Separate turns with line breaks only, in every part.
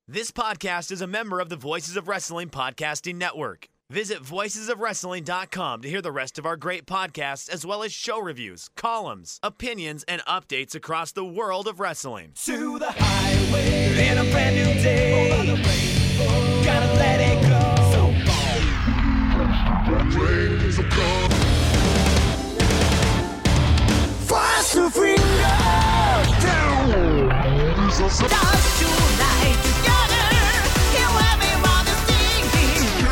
This podcast is a member of the Voices of Wrestling Podcasting Network. Visit voicesofwrestling.com to hear the rest of our great podcasts, as well as show reviews, columns, opinions, and updates across the world of wrestling.
To the highway in a brand new day. Over the rainbow, gotta let it go. So far. Fast to freedom. Dance tonight together. Here everyone is singing.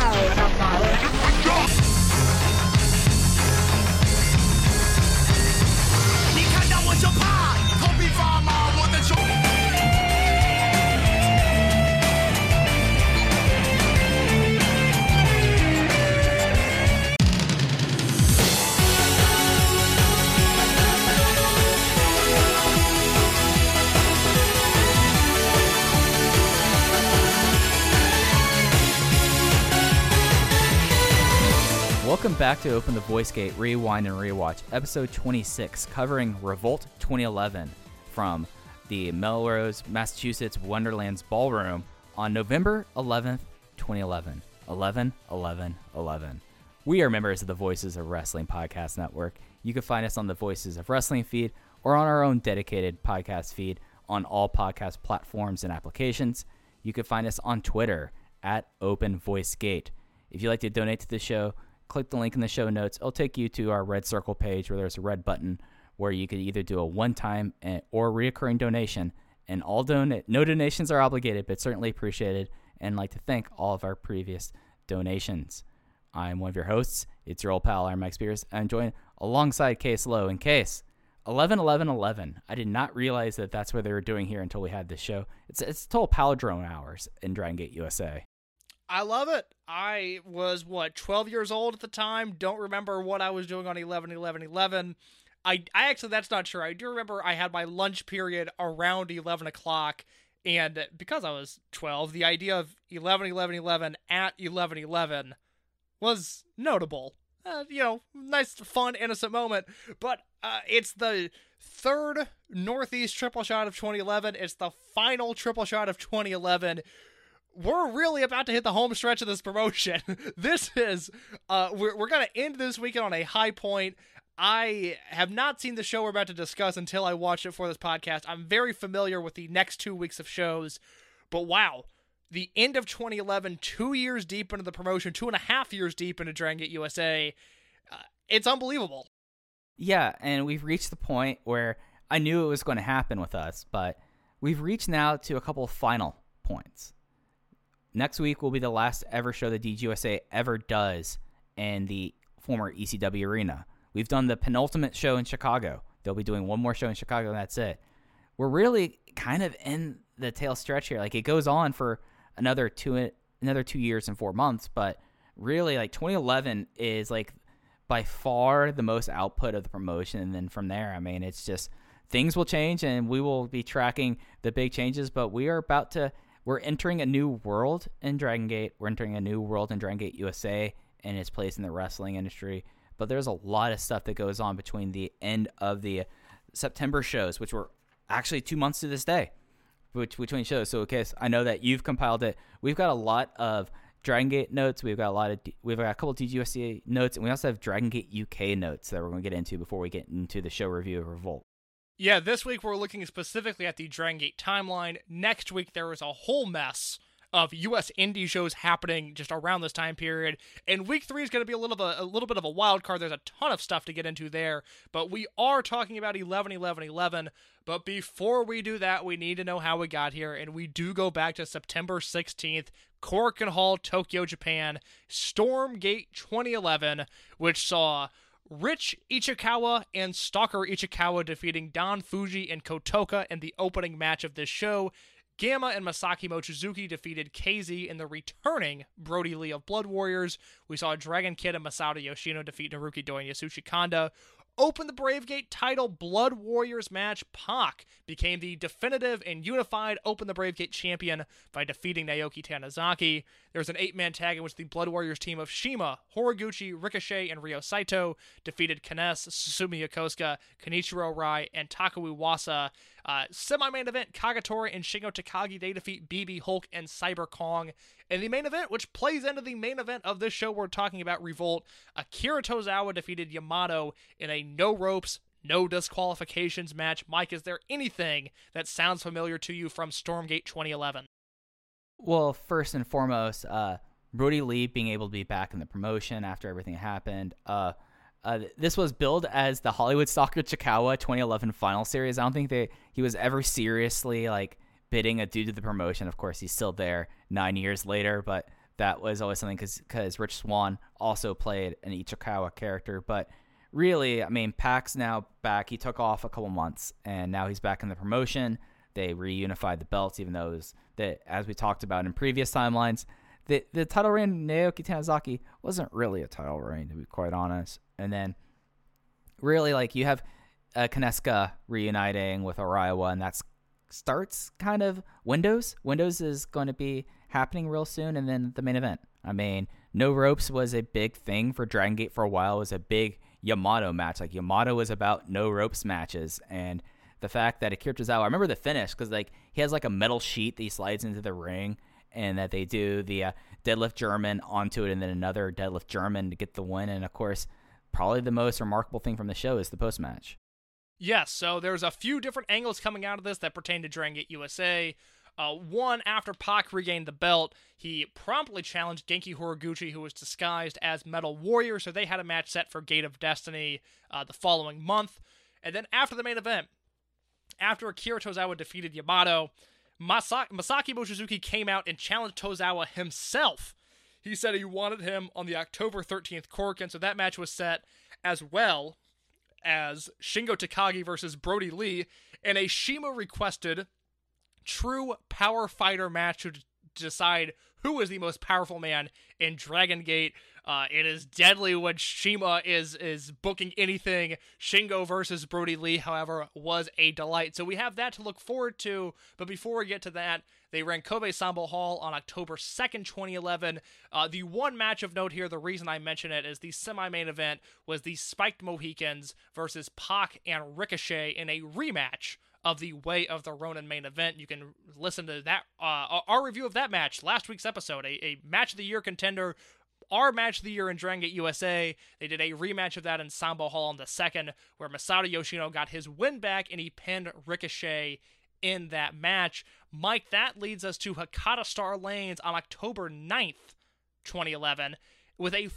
你看到我就怕，头皮发麻，我的手。
Welcome back to Open the Voice Gate Rewind and Rewatch, episode 26, covering Revolt 2011 from the Melrose, Massachusetts Wonderlands Ballroom on November 11th, 2011. 11-11-11. We are members of the Voices of Wrestling Podcast Network. You can find us on the Voices of Wrestling feed or on our own dedicated podcast feed on all podcast platforms and applications. You can find us on Twitter at Open Voice Gate. If you'd like to donate to the show, click the link in the show notes. It'll take you to our Red Circle page where there's a red button where you could either do a one-time or recurring donation. And no donations are obligated, but certainly appreciated. And I'd like to thank all of our previous donations. I'm one of your hosts. It's your old pal, I'm Mike Spears. I'm joined alongside Case Lowe. And Case, 11-11-11. I did not realize that that's what they were doing here until we had this show. It's total palindrome hours in Dragon Gate USA.
I love it. I was, 12 years old at the time. Don't remember what I was doing on 11-11-11. I actually, that's not true. I do remember I had my lunch period around 11 o'clock, and because I was 12, the idea of 11-11-11 at 11-11 was notable. Nice, fun, innocent moment. But it's the third Northeast triple shot of 2011. It's the final triple shot of 2011. We're really about to hit the home stretch of this promotion. This is, we're going to end this weekend on a high point. I have not seen the show we're about to discuss until I watched it for this podcast. I'm very familiar with the next 2 weeks of shows, but wow, the end of 2011, 2 years deep into the promotion, 2.5 years deep into Dragon Gate USA, it's unbelievable.
Yeah, and we've reached the point where I knew it was going to happen with us, but we've reached now to a couple of final points. Next week will be the last ever show that DGUSA ever does in the former ECW arena. We've done the penultimate show in Chicago. They'll be doing one more show in Chicago, and that's it. We're really kind of in the tail stretch here. Like, it goes on for another 2 years and 4 months, but really, 2011 is by far the most output of the promotion. And then from there, it's just things will change, and we will be tracking the big changes. But we're entering a new world in Dragon Gate. We're entering a new world in Dragon Gate USA and its place in the wrestling industry. But there's a lot of stuff that goes on between the end of the September shows, which were actually 2 months to this day between shows. So, okay, I know that you've compiled it. We've got a lot of Dragon Gate notes. We've got a couple of DGUSA notes, and we also have Dragon Gate UK notes that we're going to get into before we get into the show review of Revolt.
Yeah, this week we're looking specifically at the Dragon Gate timeline. Next week there is a whole mess of U.S. indie shows happening just around this time period. And week 3 is going to be a little bit of a wild card. There's a ton of stuff to get into there. But we are talking about 11-11-11. But before we do that, we need to know how we got here. And we do go back to September 16th, Korakuen Hall, Tokyo, Japan, Stormgate 2011, which saw Rich Ichikawa and Stalker Ichikawa defeating Don Fuji and Kotoka in the opening match of this show. Gamma and Masaki Mochizuki defeated KZ in the returning Brody Lee of Blood Warriors. We saw Dragon Kid and Masato Yoshino defeat Naruki Doi and Yasushi Kanda. Open the Brave Gate title Blood Warriors match. Pac became the definitive and unified Open the Brave Gate champion by defeating Naoki Tanizaki. There was an 8-man tag in which the Blood Warriors team of Shima, Horiguchi, Ricochet, and Ryo Saito defeated Kness, Susumi Yokosuka, Kenichiro Rai, and Taku Iwasa. Semi-main event, Kagetora and Shingo Takagi, they defeat BB Hulk and Cyber Kong. In the main event, which plays into the main event of this show we're talking about, Revolt, Akira Tozawa defeated Yamato in a no ropes, no disqualifications match. Mike, is there anything that sounds familiar to you from Stormgate 2011?
Well, first and foremost, Brody Lee being able to be back in the promotion after everything happened. This was billed as the Hollywood Stalker Chikawa 2011 final series. I don't think he was ever seriously like bidding a dude to the promotion. Of course, he's still there 9 years later, but that was always something because Rich Swann also played an Ichikawa character. But really, I mean, Pac's now back. He took off a couple months, and now he's back in the promotion. They reunified the belts, even though it was that, as we talked about in previous timelines, the title reign of Naoki Tanizaki wasn't really a title reign, to be quite honest. And then, really, like, you have Kineska reuniting with Araiwa, and that starts kind of Windows. Windows is going to be happening real soon, and then the main event. I mean, No Ropes was a big thing for Dragon Gate for a while. It was a big Yamato match. Like, Yamato was about no ropes matches, and the fact that Akira Tozawa, I remember the finish, because like he has like a metal sheet that he slides into the ring, and that they do the deadlift German onto it, and then another deadlift German to get the win. And of course, probably the most remarkable thing from the show is the post match.
Yes, so there's a few different angles coming out of this that pertain to Dragon Gate USA. One, after Pac regained the belt, he promptly challenged Genki Horiguchi, who was disguised as Metal Warrior, so they had a match set for Gate of Destiny the following month. And then after the main event, after Akira Tozawa defeated Yamato, Masaki Mochizuki came out and challenged Tozawa himself. He said he wanted him on the October 13th Korakuen, so that match was set, as well as Shingo Takagi versus Brody Lee in a CIMA-requested true power fighter match to decide who is the most powerful man in Dragon Gate. It is deadly when CIMA is booking anything. Shingo versus Brody Lee, however, was a delight. So we have that to look forward to. But before we get to that, they ran Kobe Sanbo Hall on October 2nd, 2011. The one match of note here, the reason I mention it, is the semi-main event was the Spiked Mohicans versus Pac and Ricochet in a rematch of the Way of the Ronin main event. You can listen to that our review of that match, last week's episode, a match of the year contender, our match of the year in Dragon Gate USA. They did a rematch of that in Sanbo Hall on the 2nd, where Masato Yoshino got his win back and he pinned Ricochet in that match. Mike, that leads us to Hakata Star Lanes on October 9th, 2011, with a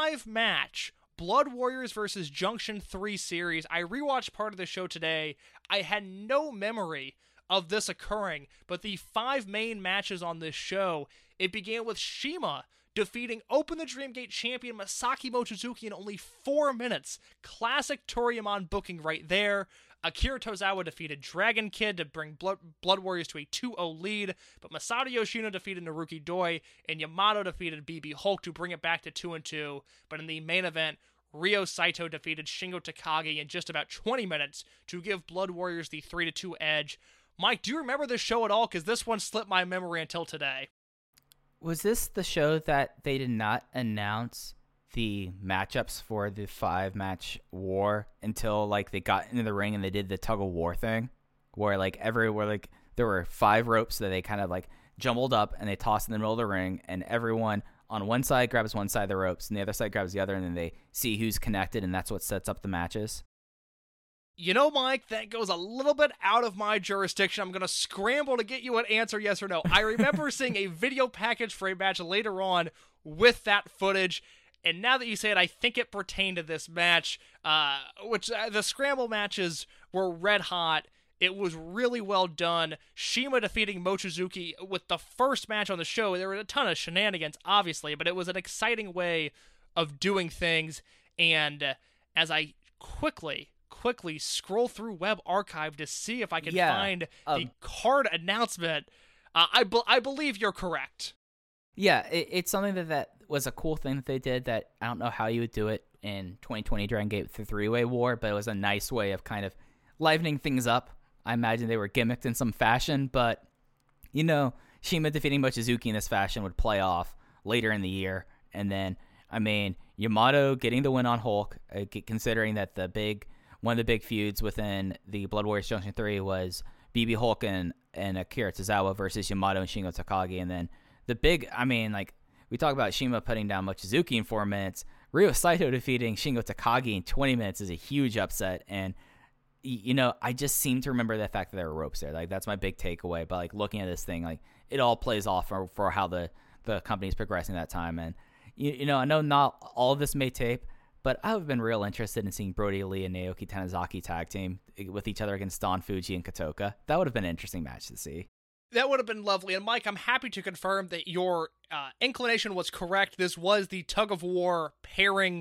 5-match Blood Warriors versus Junction 3 series. I rewatched part of the show today. I had no memory of this occurring, but the 5 main matches on this show, it began with CIMA defeating Open the Dream Gate champion Masaki Mochizuki in only 4 minutes. Classic Toryumon booking right there. Akira Tozawa defeated Dragon Kid to bring Blood Warriors to a 2-0 lead, but Masato Yoshino defeated Naruki Doi, and Yamato defeated BB Hulk to bring it back to 2-2. But in the main event, Ryo Saito defeated Shingo Takagi in just about 20 minutes to give Blood Warriors the 3-2 edge. Mike, do you remember this show at all? Because this one slipped my memory until today.
Was this the show that they did not announce the matchups for the 5-match war until like they got into the ring and they did the tug of war thing, where like there were 5 ropes that they kind of like jumbled up and they tossed in the middle of the ring, and everyone on one side grabs one side of the ropes and the other side grabs the other, and then they see who's connected, and that's what sets up the matches?
You know, Mike, that goes a little bit out of my jurisdiction. I'm going to scramble to get you an answer, yes or no. I remember seeing a video package for a match later on with that footage, and now that you say it, I think it pertained to this match, which the scramble matches were red hot. It was really well done. CIMA defeating Mochizuki with the first match on the show. There were a ton of shenanigans, obviously, but it was an exciting way of doing things. And as I quickly scroll through Web Archive to see if I can find the card announcement, I believe you're correct.
Yeah, it's something that was a cool thing that they did that I don't know how you would do it in 2020 Dragon Gate with the 3-way war, but it was a nice way of kind of livening things up. I imagine they were gimmicked in some fashion, but, you know, CIMA defeating Mochizuki in this fashion would play off later in the year. And then, I mean, Yamato getting the win on Hulk, considering that one of the big feuds within the Blood Warriors Junction 3 was BB Hulk and Akira Tozawa versus Yamato and Shingo Takagi. And then the big, I mean, like, we talk about Shima putting down Mochizuki in 4 minutes. Ryo Saito defeating Shingo Takagi in 20 minutes is a huge upset. And, you know, I just seem to remember the fact that there were ropes there. Like, that's my big takeaway. But, like, looking at this thing, like, it all plays off for how the company's progressing that time. And, you know, I know not all of this may tape, but I've been real interested in seeing Brody Lee and Naoki Tanizaki tag team with each other against Don Fuji and Kotoka. That would have been an interesting match to see.
That would have been lovely. And Mike, I'm happy to confirm that your inclination was correct. This was the Tug of War pairing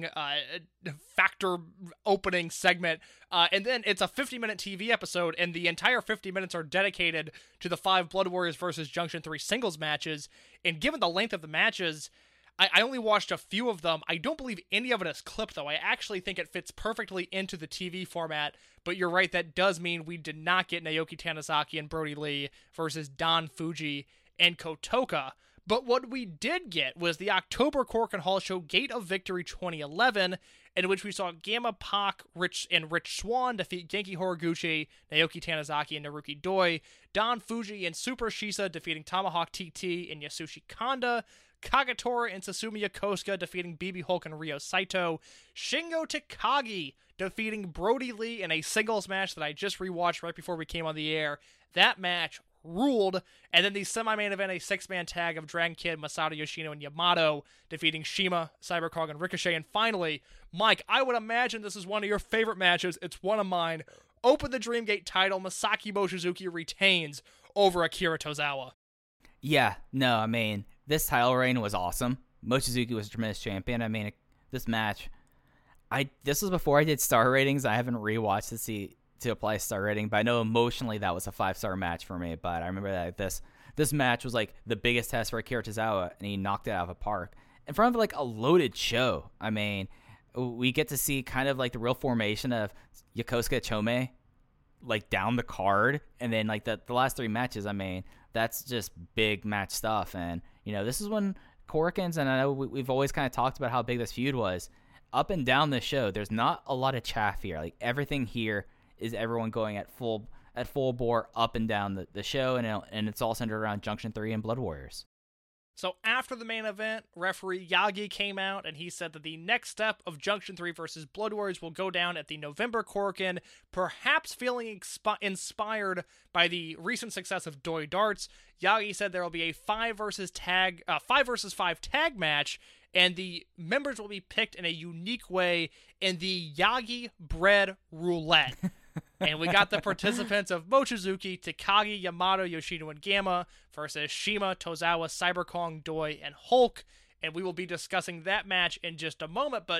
factor opening segment. And then it's a 50-minute TV episode, and the entire 50 minutes are dedicated to the 5 Blood Warriors versus Junction 3 singles matches. And given the length of the matches, I only watched a few of them. I don't believe any of it is clipped, though. I actually think it fits perfectly into the TV format. But you're right, that does mean we did not get Naoki Tanizaki and Brody Lee versus Don Fuji and Kotoka. But what we did get was the October Korakuen Hall show Gate of Victory 2011, in which we saw Gamma, Pac, Rich Swann defeat Genki Horiguchi, Naoki Tanizaki, and Naruki Doi. Don Fuji and Super Shisa defeating Tomahawk TT and Yasushi Kanda. Kagetora and Susumu Yokosuka defeating BB Hulk and Ryo Saito. Shingo Takagi defeating Brody Lee in a singles match that I just rewatched right before we came on the air. That match ruled. And then the semi-main event, a 6-man tag of Dragon Kid, Masato Yoshino, and Yamato defeating Shima, Cybercog, and Ricochet. And finally, Mike, I would imagine this is one of your favorite matches. It's one of mine. Open the Dreamgate title. Masaki Mochizuki retains over Akira Tozawa.
Yeah, no, I mean, this title reign was awesome. Mochizuki was a tremendous champion. I mean, this match, this was before I did star ratings. I haven't rewatched to apply star rating, but I know emotionally that was a 5-star match for me. But I remember that this match was like the biggest test for Akira Tozawa, and he knocked it out of the park in front of like a loaded show. I mean, we get to see kind of like the real formation of Yokosuka Chome, like down the card, and then like the last 3 matches. I mean, that's just big match stuff. And you know, this is when Korakuens, and I know we've always kind of talked about how big this feud was. Up and down the show, there's not a lot of chaff here. Like everything here is everyone going at full bore up and down the show, and it's all centered around Junction 3 and Blood Warriors.
So after the main event, referee Yagi came out and he said that the next step of Junction 3 versus Blood Warriors will go down at the November Korakuen, perhaps feeling inspired by the recent success of Doi Darts. Yagi said there will be a 5 versus 5 tag match, and the members will be picked in a unique way in the Yagi Bread Roulette. And we got the participants of Mochizuki, Takagi, Yamato, Yoshino, and Gamma versus Shima, Tozawa, Cyberkong, Doi, and Hulk. And we will be discussing that match in just a moment. But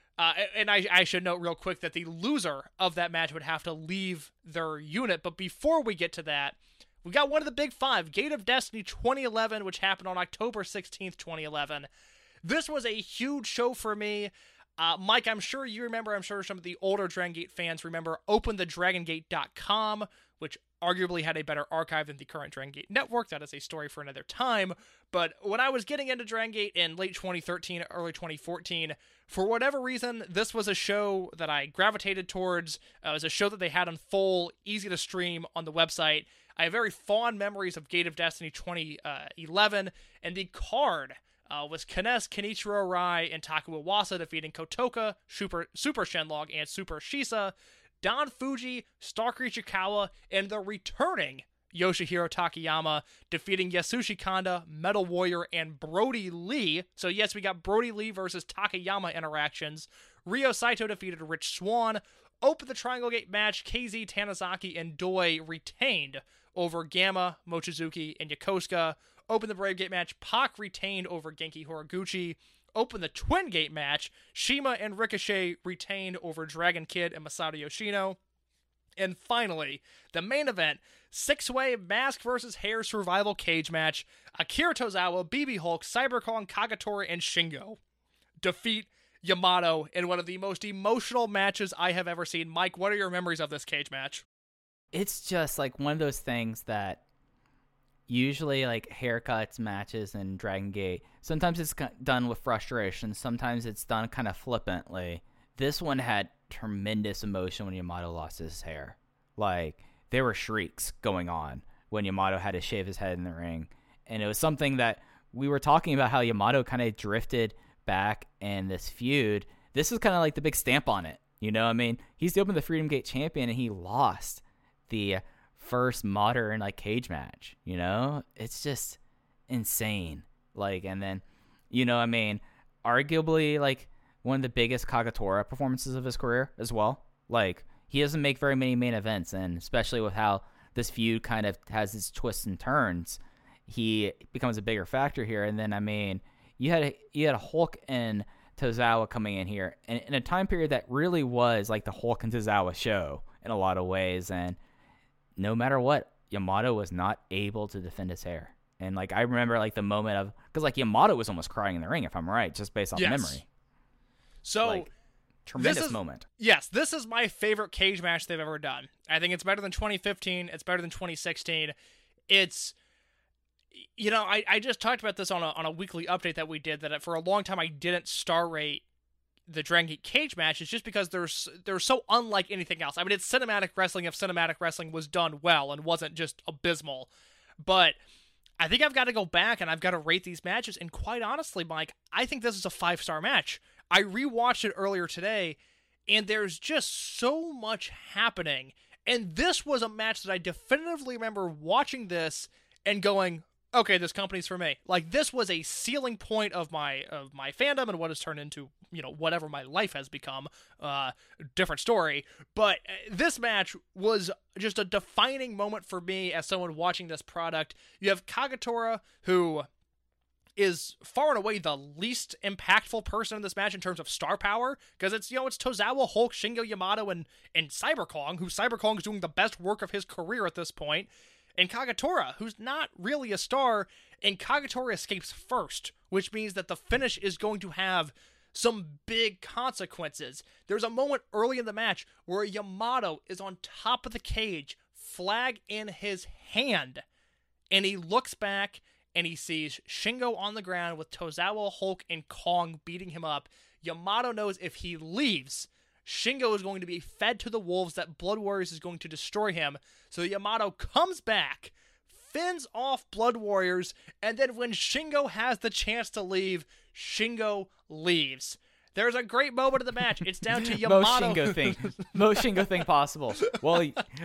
I should note real quick that the loser of that match would have to leave their unit. But before we get to that, we got one of the big 5, Gate of Destiny 2011, which happened on October 16th, 2011. This was a huge show for me. Mike, I'm sure you remember, I'm sure some of the older Dragon Gate fans remember OpenTheDragonGate.com, which arguably had a better archive than the current Dragon Gate network. That is a story for another time. But when I was getting into Dragon Gate in late 2013, early 2014, for whatever reason, this was a show that I gravitated towards. It was a show that they had on full, easy to stream on the website. I have very fond memories of Gate of Destiny 2011, and the card was Kines, Kenichiro Rai, and Taku Iwasa defeating Kotoka, Super Shenlong, and Super Shisa, Don Fuji, Stalker Ichikawa, and the returning Yoshihiro Takayama defeating Yasushi Kanda, Metal Warrior, and Brody Lee. So yes, we got Brody Lee versus Takayama interactions. Ryo Saito defeated Rich Swann. Open the Triangle Gate match, KZ, Tanizaki, and Doi retained over Gamma, Mochizuki, and Yokosuka. Open the Brave Gate match, Pac retained over Genki Horiguchi. Open the Twin Gate match, Shima and Ricochet retained over Dragon Kid and Masato Yoshino. And finally, the main event, 6-way mask versus hair survival cage match, Akira Tozawa, BB Hulk, Cyberkong, Kagetora, and Shingo defeat Yamato in one of the most emotional matches I have ever seen. Mike, what are your memories of this cage match?
It's just like one of those things that usually like haircuts matches in Dragon Gate, sometimes it's done with frustration, sometimes it's done kind of flippantly. This one had tremendous emotion when Yamato lost his hair. Like, there were shrieks going on when Yamato had to shave his head in the ring. And it was something that we were talking about, how Yamato kind of drifted back in this feud. This is kind of like the big stamp on it. You know, I mean, he's the Open the Freedom Gate champion, and he lost the first modern like cage match. You know, it's just insane. Like, and then, you know, I mean, arguably like one of the biggest Kagetora performances of his career as well. Like, he doesn't make very many main events, and especially with how this feud kind of has its twists and turns, he becomes a bigger factor here. And then, I mean, you had Hulk and Tozawa coming in here in a time period that really was like the Hulk and Tozawa show in a lot of ways. And no matter what, Yamato was not able to defend his hair. And like, I remember like the moment of, because like Yamato was almost crying in the ring, if I'm right, just based on memory.
So
like, tremendous moment.
Yes, this is my favorite cage match they've ever done. I think it's better than 2015. It's better than 2016. It's, you know, I just talked about this on a weekly update that we did, that for a long time I didn't star rate the Dragon Gate cage matches just because they're so unlike anything else. I mean, it's cinematic wrestling if cinematic wrestling was done well and wasn't just abysmal. But I think I've got to go back and I've got to rate these matches. And quite honestly, Mike, I think this is a 5-star match. I rewatched it earlier today, and there's just so much happening. And this was a match that I definitively remember watching this and going, okay, this company's for me. Like, this was a ceiling point of my fandom and what has turned into, you know, whatever my life has become. Different story. But this match was just a defining moment for me as someone watching this product. You have Kagetora, who is far and away the least impactful person in this match in terms of star power, because it's, you know, it's Tozawa, Hulk, Shingo Yamato, and Cyber Kong, who Cyber Kong is doing the best work of his career at this point, and Kagetora, who's not really a star, and Kagetora escapes first, which means that the finish is going to have some big consequences. There's a moment early in the match where Yamato is on top of the cage, flag in his hand, and he looks back and he sees Shingo on the ground with Tozawa, Hulk, and Kong beating him up. Yamato knows if he leaves, Shingo is going to be fed to the wolves, that Blood Warriors is going to destroy him. So Yamato comes back, fends off Blood Warriors, and then when Shingo has the chance to leave, Shingo leaves. There's a great moment of the match. It's down to Yamato.
Most Shingo thing possible. Well,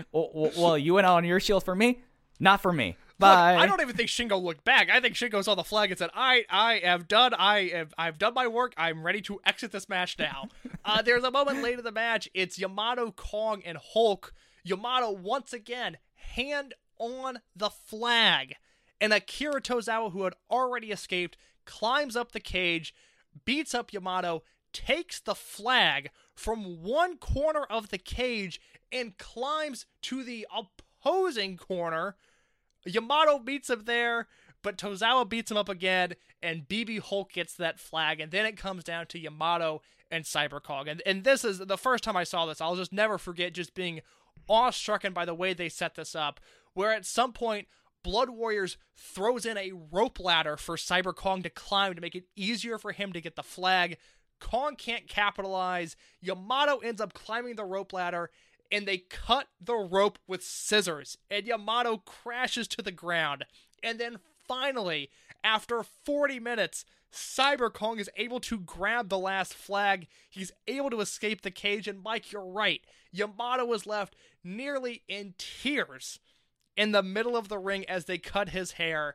you went out on your shield for me, not for me. Bye.
Look, I don't even think Shingo looked back. I think Shingo saw the flag and said, I have done. I've done my work. I'm ready to exit this match now. There's a moment late in the match. It's Yamato, Kong, and Hulk. Yamato once again hand on the flag, and Akira Tozawa, who had already escaped, climbs up the cage, beats up Yamato, takes the flag from one corner of the cage and climbs to the opposing corner. Yamato beats him there, but Tozawa beats him up again, and BB Hulk gets that flag, and then it comes down to Yamato and Cyber Kong. And this is the first time I saw this. I'll just never forget just being awestruck by the way they set this up, where at some point, Blood Warriors throws in a rope ladder for Cyber Kong to climb to make it easier for him to get the flag. Kong can't capitalize. Yamato ends up climbing the rope ladder, and they cut the rope with scissors, and Yamato crashes to the ground. And then finally, after 40 minutes, Cyber Kong is able to grab the last flag. He's able to escape the cage, and Mike, you're right. Yamato is left nearly in tears in the middle of the ring as they cut his hair.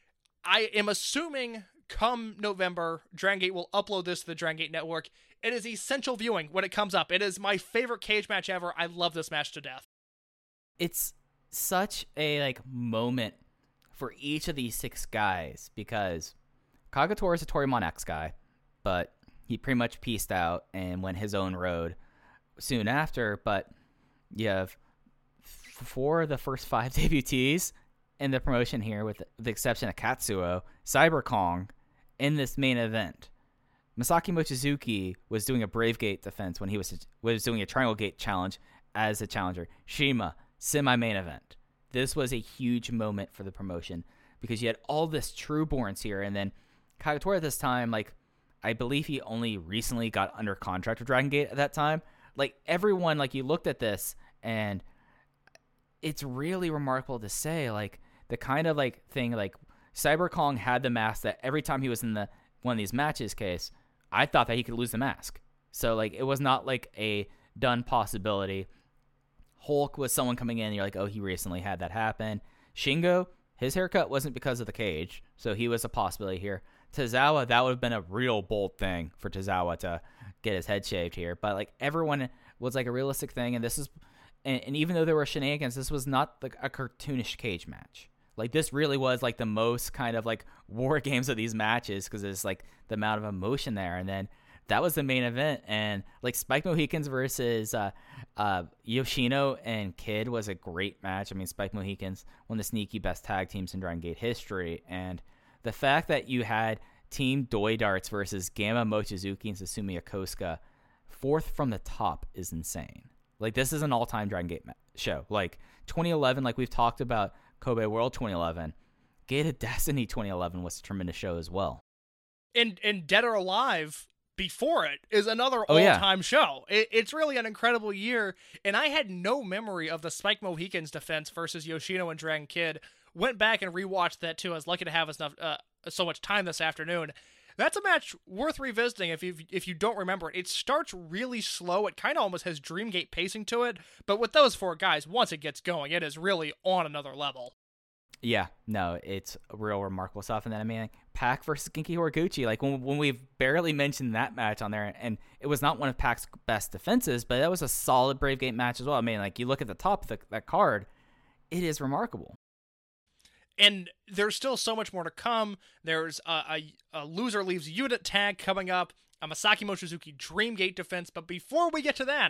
I am assuming come November, Dragon Gate will upload this to the Dragon Gate Network. It is essential viewing when it comes up. It is my favorite cage match ever. I love this match to death.
It's such a moment for each of these 6 guys, because Kagetora is a Toryumon X guy, but he pretty much peaced out and went his own road soon after. But you have, for the first 5 debutees in the promotion here, with the exception of Katsuo, Cyber Kong in this main event. Masaki Mochizuki was doing a Brave Gate defense when he was doing a Triangle Gate challenge as a challenger. Shima, semi-main event. This was a huge moment for the promotion because you had all this Trueborns here, and then Kagetora at this time, I believe he only recently got under contract with Dragon Gate at that time. Everyone, you looked at this, and it's really remarkable to say, like, the kind of like thing, like Cyber Kong had the mask that every time he was in the one of these matches case, I thought that he could lose the mask. So like it was not like a done possibility. Hulk was someone coming in and you're like, oh, he recently had that happen. Shingo, his haircut wasn't because of the cage, so he was a possibility here. Tozawa, that would have been a real bold thing for Tozawa to get his head shaved here. But like everyone was like a realistic thing, and this is, and even though there were shenanigans, this was not like a cartoonish cage match. Like this really was like the most kind of like war games of these matches because there's like the amount of emotion there. And then that was the main event, and like Spike Mohicans versus Yoshino and Kid was a great match. I mean, Spike Mohicans, one of the sneaky best tag teams in Dragon Gate history, and the fact that you had Team Doi Darts versus Gamma Mochizuki and Susumu Yokosuka fourth from the top is insane. Like this is an all-time Dragon Gate show. Like 2011, like we've talked about Kobe World 2011, Gate of Destiny 2011 was a tremendous show as well.
And Dead or Alive before it is another all-time show. It's really an incredible year, and I had no memory of the Spike Mohicans defense versus Yoshino and Dragon Kid. Went back and rewatched that too. I was lucky to have so much time this afternoon. That's a match worth revisiting if you don't remember it. It starts really slow. It kind of almost has Dreamgate pacing to it, but with those four guys, once it gets going, it is really on another level.
Yeah, no, it's real remarkable stuff. And then, I mean, Pac versus Genki Horiguchi, like when we've barely mentioned that match on there, and it was not one of Pac's best defenses, but that was a solid Brave Gate match as well. I mean, like you look at the top of that card, it is remarkable.
And there's still so much more to come. There's a loser leaves unit tag coming up, a Masaki Mochizuki Dreamgate defense. But before we get to that,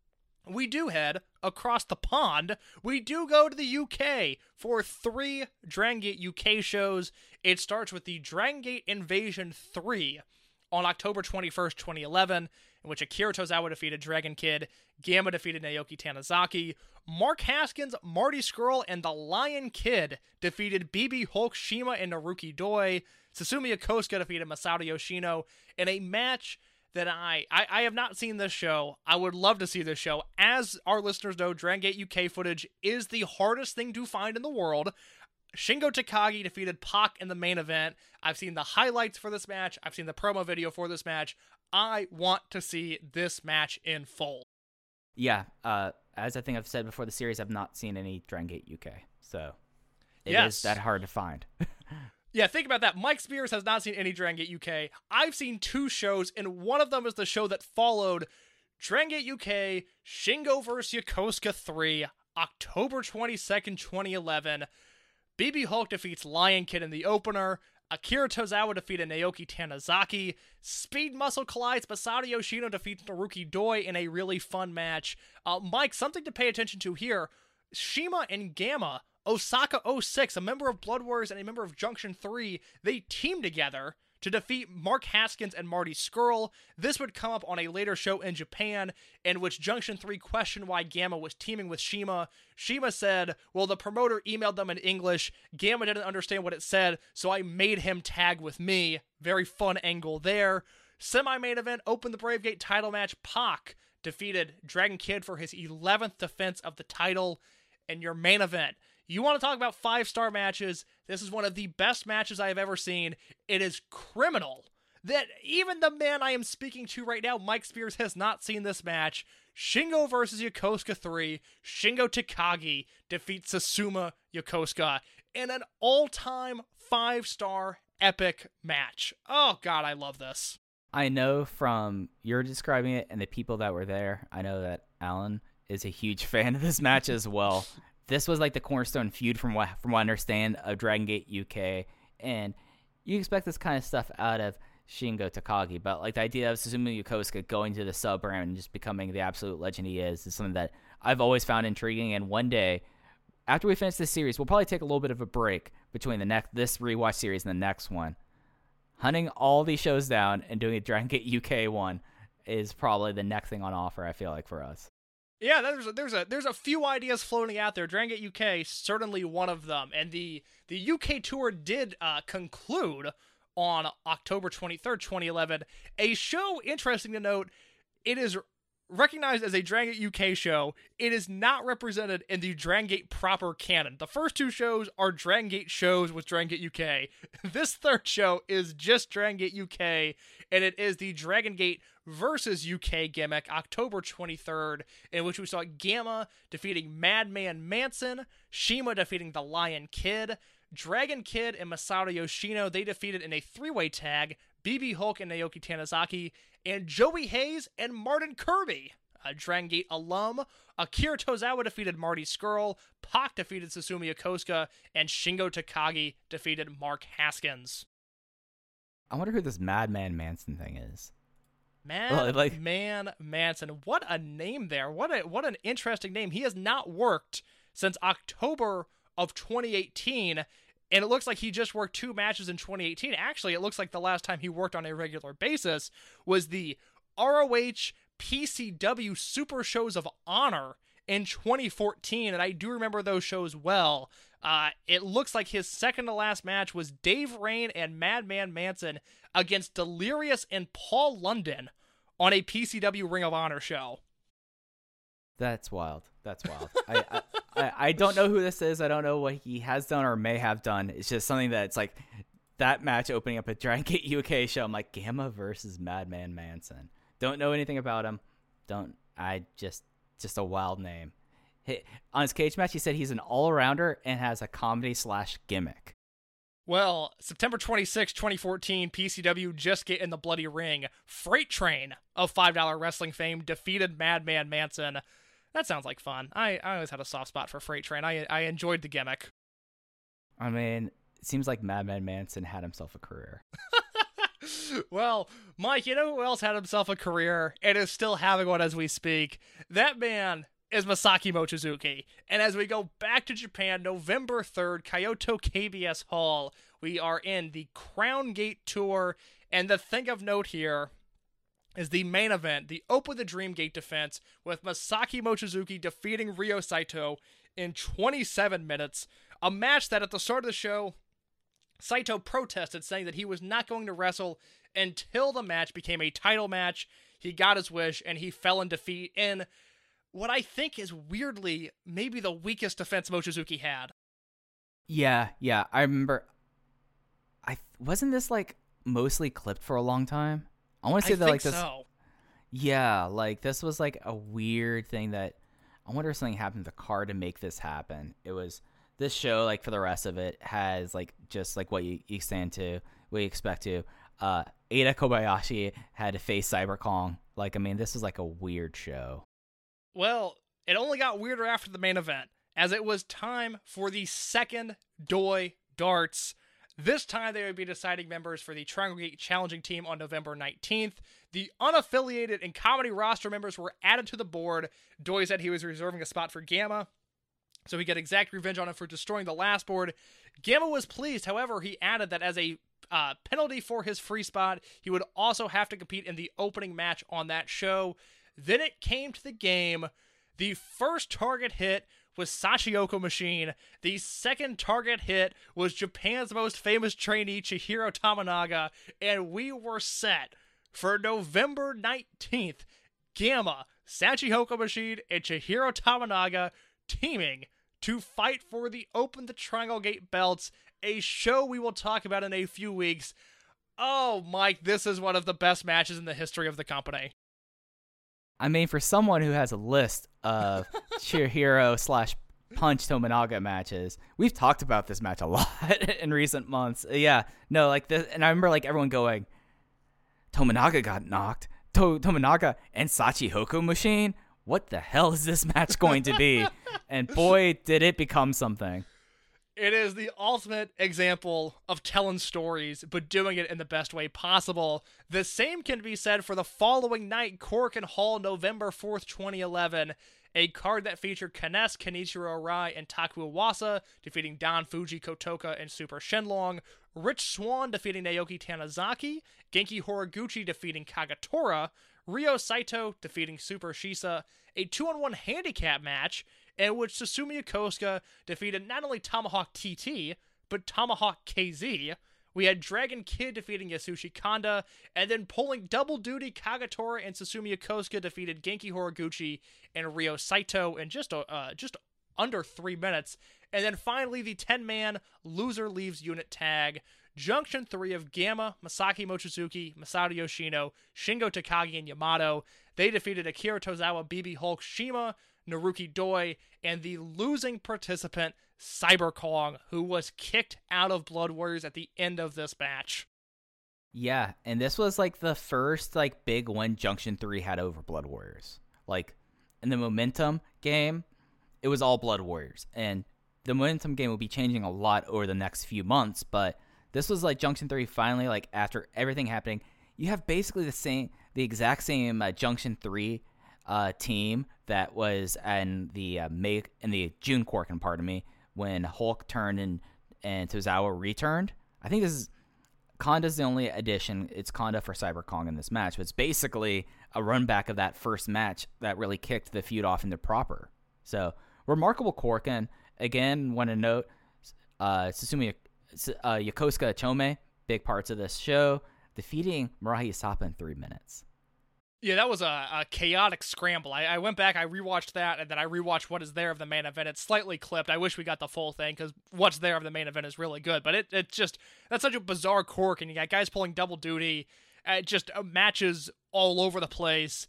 we do head across the pond. We do go to the UK for 3 Dragon Gate UK shows. It starts with the Dragon Gate Invasion 3 on October 21st, 2011, in which Akira Tozawa defeated Dragon Kid, Gamma defeated Naoki Tanizaki, Mark Haskins, Marty Scurll, and the Lion Kid defeated BB Hulk, Shima, and Naruki Doi. Susumu Yokosuka defeated Masato Yoshino in a match that I have not seen this show. I would love to see this show. As our listeners know, Dragon Gate UK footage is the hardest thing to find in the world. Shingo Takagi defeated Pac in the main event. I've seen the highlights for this match. I've seen the promo video for this match. I want to see this match in full.
Yeah, as I think I've said before the series, I've not seen any Dragon Gate UK, so it is that hard to find.
Yeah, think about that. Mike Spears has not seen any Dragon Gate UK. I've seen 2 shows, and one of them is the show that followed Dragon Gate UK, Shingo vs. Yokosuka 3, October 22nd, 2011. BB Hulk defeats Lion Kid in the opener. Akira Tozawa defeated Naoki Tanizaki. Speed Muscle collides. Masato Yoshino defeats Naruki Doi in a really fun match. Mike, something to pay attention to here. Shima and Gamma, Osaka 06, a member of Blood Warriors and a member of Junction 3, they teamed together to defeat Mark Haskins and Marty Scurll. This would come up on a later show in Japan, in which Junction 3 questioned why Gamma was teaming with Shima. Shima said, well, the promoter emailed them in English. Gamma didn't understand what it said, so I made him tag with me. Very fun angle there. Semi-main event opened the Brave Gate title match. Pac defeated Dragon Kid for his 11th defense of the title. And your main event, you want to talk about 5-star matches? This is one of the best matches I have ever seen. It is criminal that even the man I am speaking to right now, Mike Spears, has not seen this match. Shingo versus Yokosuka 3. Shingo Takagi defeats Susumu Yokosuka in an all-time 5-star epic match. Oh, God, I love this.
I know from your describing it and the people that were there, I know that Alan is a huge fan of this match as well. This was like the cornerstone feud from what I understand of Dragon Gate UK, and you expect this kind of stuff out of Shingo Takagi, but like the idea of Susumu Yokosuka going to the sub brand and just becoming the absolute legend he is something that I've always found intriguing. And one day, after we finish this series, we'll probably take a little bit of a break between this rewatch series and the next one. Hunting all these shows down and doing a Dragon Gate UK one is probably the next thing on offer, I feel like, for us.
Yeah, there's a few ideas floating out there. Dragon Gate UK certainly one of them, and the UK tour did conclude on October 23rd, 2011. A show, interesting to note, it is recognized as a Dragon Gate UK show, it is not represented in the Dragon Gate proper canon. The first 2 shows are Dragon Gate shows with Dragon Gate UK. This 3rd show is just Dragon Gate UK, and it is the Dragon Gate versus UK gimmick, October 23rd, in which we saw Gamma defeating Madman Manson, Shima defeating the Lion Kid, Dragon Kid and Masato Yoshino, they defeated in a 3-way tag, BB Hulk and Naoki Tanizaki, and Joey Hayes and Martin Kirby. A Dragon Gate alum, Akira Tozawa defeated Marty Skrull, Pac defeated Susumu Yokosuka, and Shingo Takagi defeated Mark Haskins.
I wonder who this Madman Manson thing is.
Madman Manson. What a name there. What an interesting name. He has not worked since October of 2018, and it looks like he just worked 2 matches in 2018. Actually, it looks like the last time he worked on a regular basis was the ROH PCW Super Shows of Honor in 2014, and I do remember those shows well. It looks like his second to last match was Dave Rain and Madman Manson against Delirious and Paul London on a PCW Ring of Honor show.
That's wild. I don't know who this is. I don't know what he has done or may have done. It's just something that's like that match opening up a Dragon Gate UK show. I'm like, Gamma versus Madman Manson. Don't know anything about him. Just a wild name. On his cage match, he said he's an all-arounder and has a comedy/gimmick.
Well, September 26, 2014, PCW just get in the bloody ring. Freight Train of $5 wrestling fame defeated Madman Manson. That sounds like fun. I always had a soft spot for Freight Train. I enjoyed the gimmick.
I mean, it seems like Madman Manson had himself a career.
Well, Mike, you know who else had himself a career and is still having one as we speak? That man is Masaki Mochizuki. And as we go back to Japan, November 3rd, Kyoto KBS Hall, we are in the Crown Gate Tour. And the thing of note here is the main event, the Open the Dream Gate defense, with Masaki Mochizuki defeating Ryo Saito in 27 minutes. A match that at the start of the show, Saito protested, saying that he was not going to wrestle until the match became a title match. He got his wish, and he fell in defeat in what I think is weirdly maybe the weakest defense Mochizuki had.
Yeah, I remember. Wasn't this like mostly clipped for a long time? I want to say that like this.
So.
Yeah, like this was like a weird thing that I wonder if something happened to the card to make this happen. It was this show, like for the rest of it, has like just like what you stand to, what you expect to. Ada Kobayashi had to face Cyber Kong. Like, I mean, this is like a weird show.
Well, it only got weirder after the main event, as it was time for the second Doi Darts. This time they would be deciding members for the Triangle Gate Challenging Team on November 19th. The unaffiliated and comedy roster members were added to the board. Doi said he was reserving a spot for Gamma, so he got exact revenge on him for destroying the last board. Gamma was pleased, however, he added that as a penalty for his free spot, he would also have to compete in the opening match on that show. Then it came to the game. The first target hit was Sachiyoko Machine. The second target hit was Japan's most famous trainee, Chihiro Tamanaga, and we were set for November 19th. Gamma, Sachiyoko Machine, and Chihiro Tamanaga teaming to fight for the Open the Triangle Gate belts, a show we will talk about in a few weeks. Oh, Mike, this is one of the best matches in the history of the company.
I mean, for someone who has a list of Chihiro/Punch Tominaga matches, we've talked about this match a lot in recent months. Yeah, no, like this, and I remember like everyone going, Tominaga got knocked. Tominaga and Sachiyoko Machine? What the hell is this match going to be? And boy, did it become something.
It is the ultimate example of telling stories, but doing it in the best way possible. The same can be said for the following night, Korakuen Hall, November 4th, 2011. A card that featured Kness, Kenichiro Arai, and Taku Iwasa defeating Don Fuji, Kotoka, and Super Shenlong. Rich Swann defeating Naoki Tanizaki. Genki Horiguchi defeating Kagatora. Ryo Saito defeating Super Shisa. A 2-on-1 handicap match in which Susumu Yokosuka defeated not only Tomahawk TT, but Tomahawk KZ. We had Dragon Kid defeating Yasushi Kanda, and then pulling double duty, Kagatora and Susumu Yokosuka defeated Genki Horiguchi and Ryo Saito in just under 3 minutes. And then finally, the 10-man loser leaves unit tag, Junction 3 of Gamma, Masaki Mochizuki, Masato Yoshino, Shingo Takagi, and Yamato. They defeated Akira Tozawa, BB Hulk, Shima, Naruki Doi, and the losing participant, Cyber Kong, who was kicked out of Blood Warriors at the end of this match.
Yeah, and this was like the first like big win Junction 3 had over Blood Warriors. Like in the Momentum game, it was all Blood Warriors, and the Momentum game will be changing a lot over the next few months, but this was like Junction 3 finally, like after everything happening, you have basically the exact same Junction 3 team that was in the June Corkin, pardon me, when Hulk turned and Tozawa returned. I think this is Kanda's the only addition. It's Kanda for Cyber Kong in this match, but it's basically a run back of that first match that really kicked the feud off into proper. So remarkable Corkin. Again, want to note Susumu Yokosuka Chome, big parts of this show, defeating Marahi Asapa in 3 minutes.
Yeah, that was a chaotic scramble. I went back, I rewatched that, and then I rewatched what is there of the main event. It's slightly clipped. I wish we got the full thing, because what's there of the main event is really good. But it's just, that's such a bizarre cork, and you got guys pulling double duty, just matches all over the place.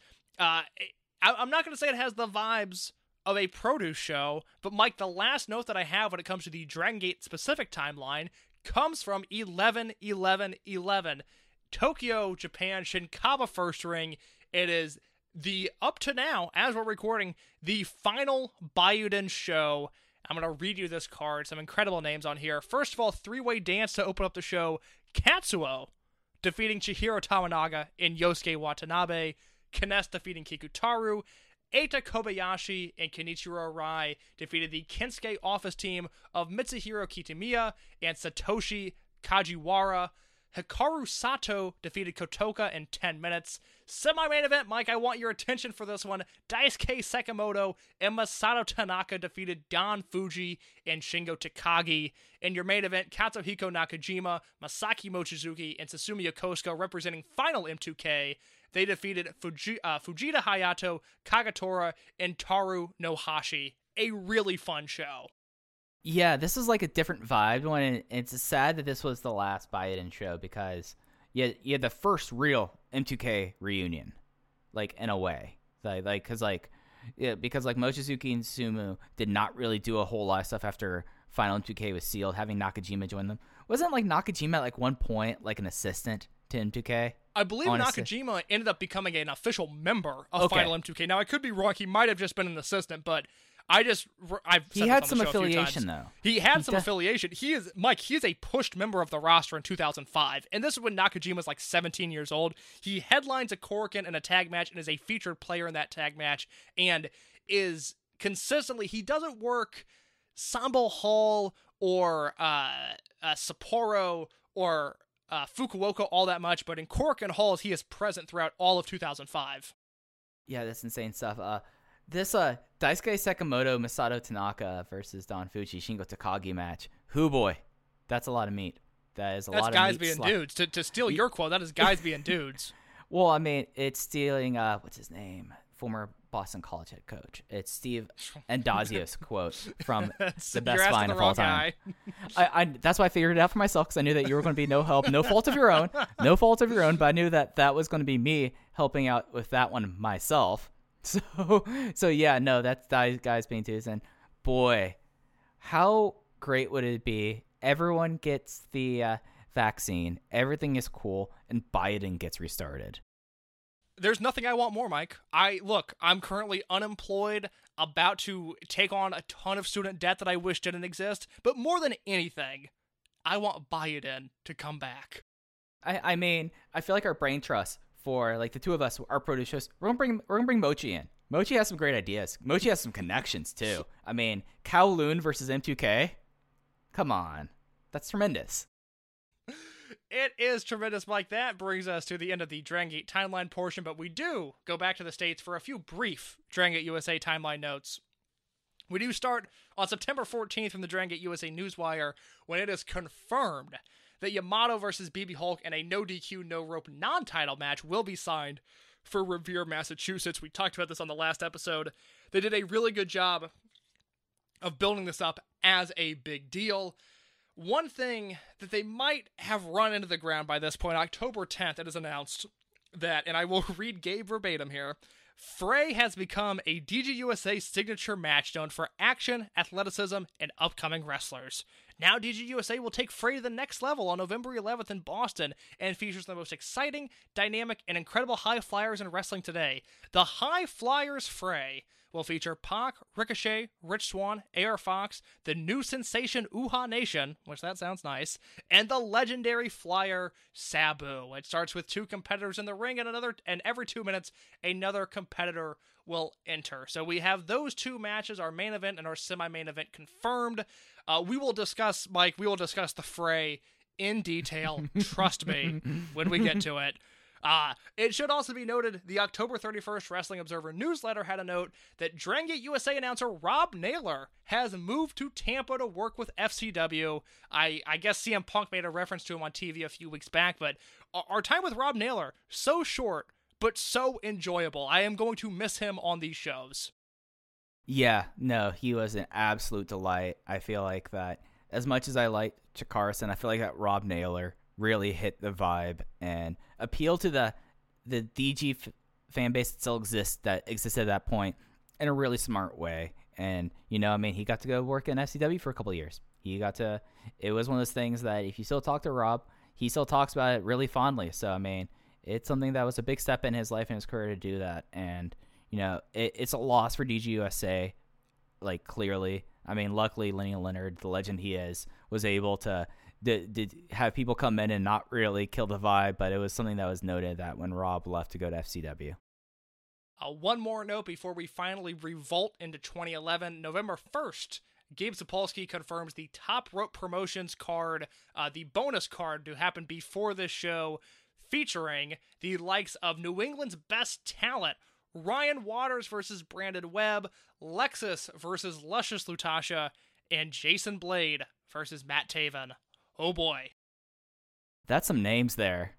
I'm not going to say it has the vibes of a produce show, but Mike, the last note that I have when it comes to the Dragon Gate specific timeline comes from 11-11-11. Tokyo, Japan, Shinkawa first ring. It is the, up to now, as we're recording, the final Byakudan show. I'm going to read you this card. Some incredible names on here. First of all, three-way dance to open up the show. Katsuo defeating Chihiro Tawanaga and Yosuke Watanabe. Kines defeating Kikutaru. Eita Kobayashi and Kenichiro Arai defeated the Kensuke office team of Mitsuhiro Kitamiya and Satoshi Kajiwara. Hikaru Sato defeated Kotoka in 10 minutes. Semi-main event, Mike, I want your attention for this one. Daisuke Sekimoto and Masato Tanaka defeated Don Fuji and Shingo Takagi. In your main event, Katsuhiko Nakajima, Masaki Mochizuki, and Susumu Yokosuka representing Final M2K. They defeated Fujita Hayato, Kagatora, and Taru Nohashi. A really fun show.
Yeah, this is like a different vibe. When it's sad that this was the last Byakudan show because you had the first real M2K reunion, like in a way, because Mochizuki and Sumu did not really do a whole lot of stuff after Final M2K was sealed. Having Nakajima join them, wasn't like Nakajima at like one point like an assistant to M2K?
I believe Nakajima ended up becoming an official member of Final M2K. Now I could be wrong; he might have just been an assistant, but. He
had some affiliation, though.
He had some affiliation. He is a pushed member of the roster in 2005, and this is when Nakajima's like 17 years old. He headlines a Korakuen in a tag match and is a featured player in that tag match, and is consistently, he doesn't work Sambo Hall or Sapporo or Fukuoka all that much, but in Korakuen Halls, he is present throughout all of 2005.
Yeah, that's insane stuff. This Daisuke Sekimoto, Masato Tanaka versus Don Fuji, Shingo Takagi match. Hoo boy, that's a lot of meat. That's lot of meat.
That's guys being dudes. To steal your quote, that is guys being dudes.
Well, I mean, it's stealing, what's his name? Former Boston College head coach. It's Steve Andazio's quote from the best Vine of all time. That's why I figured it out for myself, because I knew that you were going to be no help, no fault of your own, but I knew that was going to be me helping out with that one myself. So yeah, no, that's guys being twos, and boy, how great would it be? Everyone gets the vaccine, everything is cool, and Byakudan gets restarted.
There's nothing I want more, Mike. I'm currently unemployed, about to take on a ton of student debt that I wish didn't exist, but more than anything, I want Byakudan to come back.
I mean, I feel like our brain trust for like the two of us, our produce shows, we're gonna bring Mochi in. Mochi has some great ideas. Mochi has some connections too. I mean, Kowloon versus M2K. Come on, that's tremendous.
It is tremendous, Mike. That brings us to the end of the Dragon Gate timeline portion, but we do go back to the States for a few brief Dragon Gate USA timeline notes. We do start on September 14th from the Dragon Gate USA Newswire when it is confirmed that Yamato versus BB Hulk in a no DQ, no rope non-title match will be signed for Revere, Massachusetts. We talked about this on the last episode. They did a really good job of building this up as a big deal. One thing that they might have run into the ground by this point, October 10th, it is announced that, and I will read Gabe verbatim here, Frey has become a DGUSA signature match known for action, athleticism, and upcoming wrestlers. Now DGUSA will take Frey to the next level on November 11th in Boston and features the most exciting, dynamic, and incredible high flyers in wrestling today. The High Flyers Frey will feature Pac, Ricochet, Rich Swann, AR Fox, the new sensation Uhaa Nation, which that sounds nice, and the legendary flyer Sabu. It starts with 2 competitors in the ring, and every 2 minutes, another competitor will enter. So we have those 2 matches, our main event and our semi-main event, confirmed. We will discuss the Fray in detail, trust me, when we get to it. It should also be noted, the October 31st Wrestling Observer newsletter had a note that Dragon Gate USA announcer Rob Naylor has moved to Tampa to work with FCW. I guess CM Punk made a reference to him on TV a few weeks back, but our time with Rob Naylor, so short, but so enjoyable. I am going to miss him on these shows.
Yeah, no, he was an absolute delight. I feel like that, as much as I like Chakarson, I feel like that Rob Naylor really hit the vibe and appealed to the DG fan base that still existed at that point in a really smart way. And, he got to go work in FCW for a couple of years. It was one of those things that if you still talk to Rob, he still talks about it really fondly. So, it's something that was a big step in his life and his career to do that. And, it's a loss for DGUSA, like, clearly. Luckily, Lenny Leonard, the legend he is, was able to did have people come in and not really kill the vibe, but it was something that was noted that when Rob left to go to FCW.
One more note before we finally revolt into 2011. November 1st, Gabe Sapolsky confirms the Top Rope Promotions card, the bonus card to happen before this show, featuring the likes of New England's best talent, Ryan Waters versus Brandon Webb, Lexus versus Luscious Lutasha, and Jason Blade versus Matt Taven. Oh boy.
That's some names there.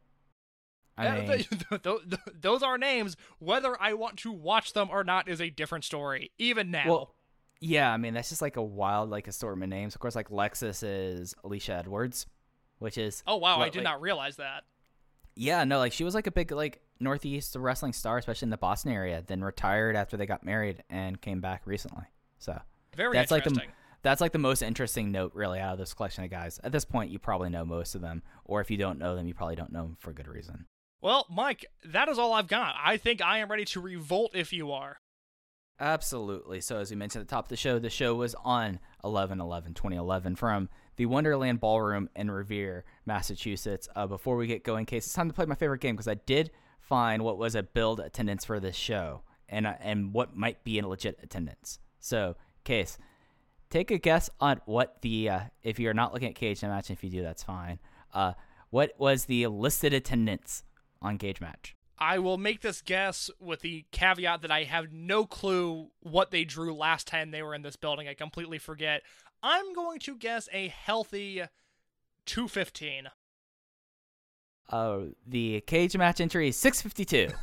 Those are names. Whether I want to watch them or not is a different story, even now.
Well, yeah, that's just like a wild assortment of names. Of course, Lexus is Alicia Edwards, which is...
Oh, wow, I did not realize that.
Yeah, no, she was a big Northeast wrestling star, especially in the Boston area, then retired after they got married and came back recently. So
very interesting.
That's the most interesting note really out of this collection of guys. At this point, you probably know most of them, or if you don't know them, you probably don't know them for good reason.
Well, Mike, that is all I've got. I think I am ready to revolt if you are.
Absolutely. So as we mentioned at the top of the show was on 11/11/2011 from the Wonderland Ballroom in Revere, Massachusetts. Before we get going, Case, it's time to play my favorite game because I did find what was a billed attendance for this show and what might be in legit attendance. So, Case, take a guess on what the, if you're not looking at Cage Match, if you do, that's fine. What was the listed attendance on Cage Match?
I will make this guess with the caveat that I have no clue what they drew last time they were in this building. I completely forget. I'm going to guess a healthy 215.
The Cage Match entry is 652.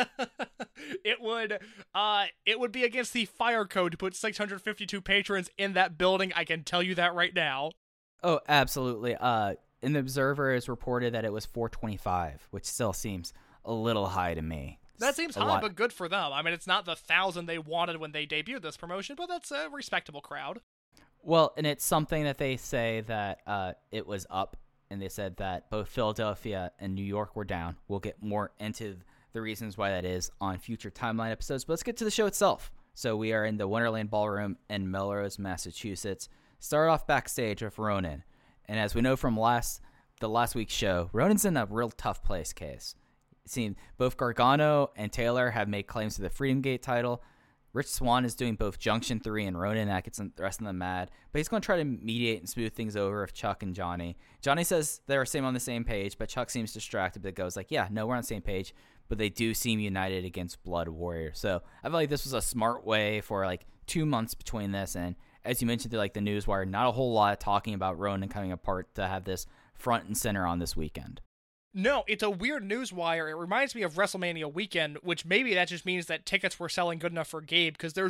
It would be against the fire code to put 652 patrons in that building. I can tell you that right now.
Oh, absolutely. In the Observer, it's reported that it was 425, which still seems a little high to me.
That seems high, but good for them. It's not the 1,000 they wanted when they debuted this promotion, but that's a respectable crowd.
Well, and it's something that they say that it was up, and they said that both Philadelphia and New York were down. We'll get more into the reasons why that is on future Timeline episodes, but let's get to the show itself. So we are in the Wonderland Ballroom in Melrose, Massachusetts. Start off backstage with Ronan. And as we know from the last week's show, Ronan's in a real tough place, Case. It seems both Gargano and Taylor have made claims to the Freedom Gate title. Rich Swann is doing both Junction 3 and Ronan. That gets the rest of them mad. But he's going to try to mediate and smooth things over with Chuck and Johnny. Johnny says they're on the same page, but Chuck seems distracted, but goes yeah, no, we're on the same page. But they do seem united against Blood Warrior. So I feel like this was a smart way for 2 months between this. And as you mentioned through the Newswire, not a whole lot of talking about Ronan coming apart to have this front and center on this weekend.
No, it's a weird news wire. It reminds me of WrestleMania weekend, which maybe that just means that tickets were selling good enough for Gabe, because there's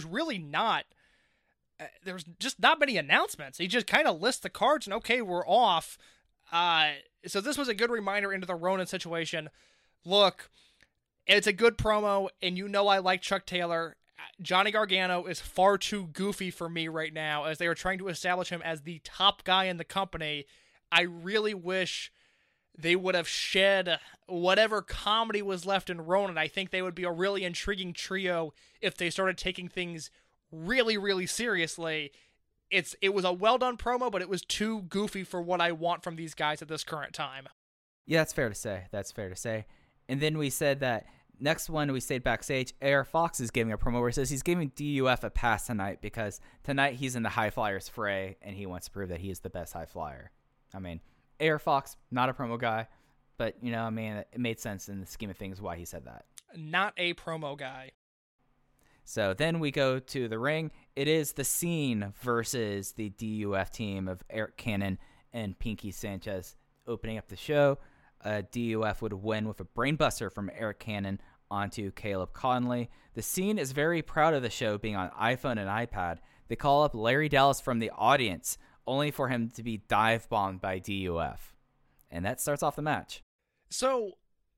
just not many announcements. He just kind of lists the cards and, okay, we're off. So this was a good reminder into the Ronan situation. Look, it's a good promo, and I like Chuck Taylor. Johnny Gargano is far too goofy for me right now, as they are trying to establish him as the top guy in the company. I really wish they would have shed whatever comedy was left in Ronan. I think they would be a really intriguing trio if they started taking things really, really seriously. It was a well-done promo, but it was too goofy for what I want from these guys at this current time.
Yeah, that's fair to say. And then we said that next one, we stayed backstage. AR Fox is giving a promo where he says he's giving DUF a pass tonight because tonight he's in the High Flyers fray, and he wants to prove that he is the best high flyer. I mean, AR Fox, not a promo guy, but, it made sense in the scheme of things why he said that.
Not a promo guy.
So then we go to the ring. It is The Scene versus the DUF team of Eric Cannon and Pinky Sanchez opening up the show. DUF would win with a brainbuster from Eric Cannon onto Caleb Conley. The Scene is very proud of the show being on iPhone and iPad. They call up Larry Dallas from the audience, only for him to be dive-bombed by DUF. And that starts off the match.
So,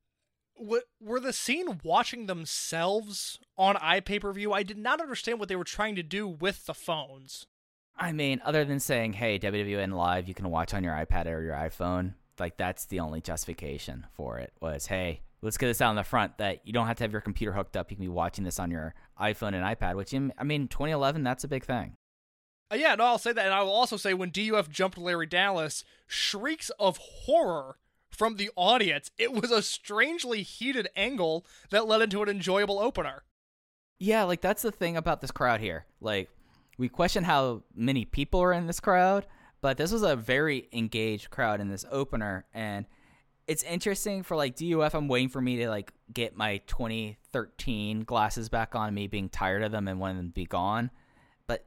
were The Scene watching themselves on iPay-per-view? I did not understand what they were trying to do with the phones.
I mean, other than saying, hey, WWN Live, you can watch on your iPad or your iPhone, like, that's the only justification for it, was, hey, let's get this out in the front that you don't have to have your computer hooked up. You can be watching this on your iPhone and iPad, which, 2011, that's a big thing.
Yeah, no, I'll say that, and I will also say when DUF jumped Larry Dallas, shrieks of horror from the audience. It was a strangely heated angle that led into an enjoyable opener.
Yeah, like, that's the thing about this crowd here. Like, we question how many people are in this crowd, but this was a very engaged crowd in this opener, and it's interesting for, like, DUF. I'm waiting for me to, like, get my 2013 glasses back on, me being tired of them and wanting them to be gone. But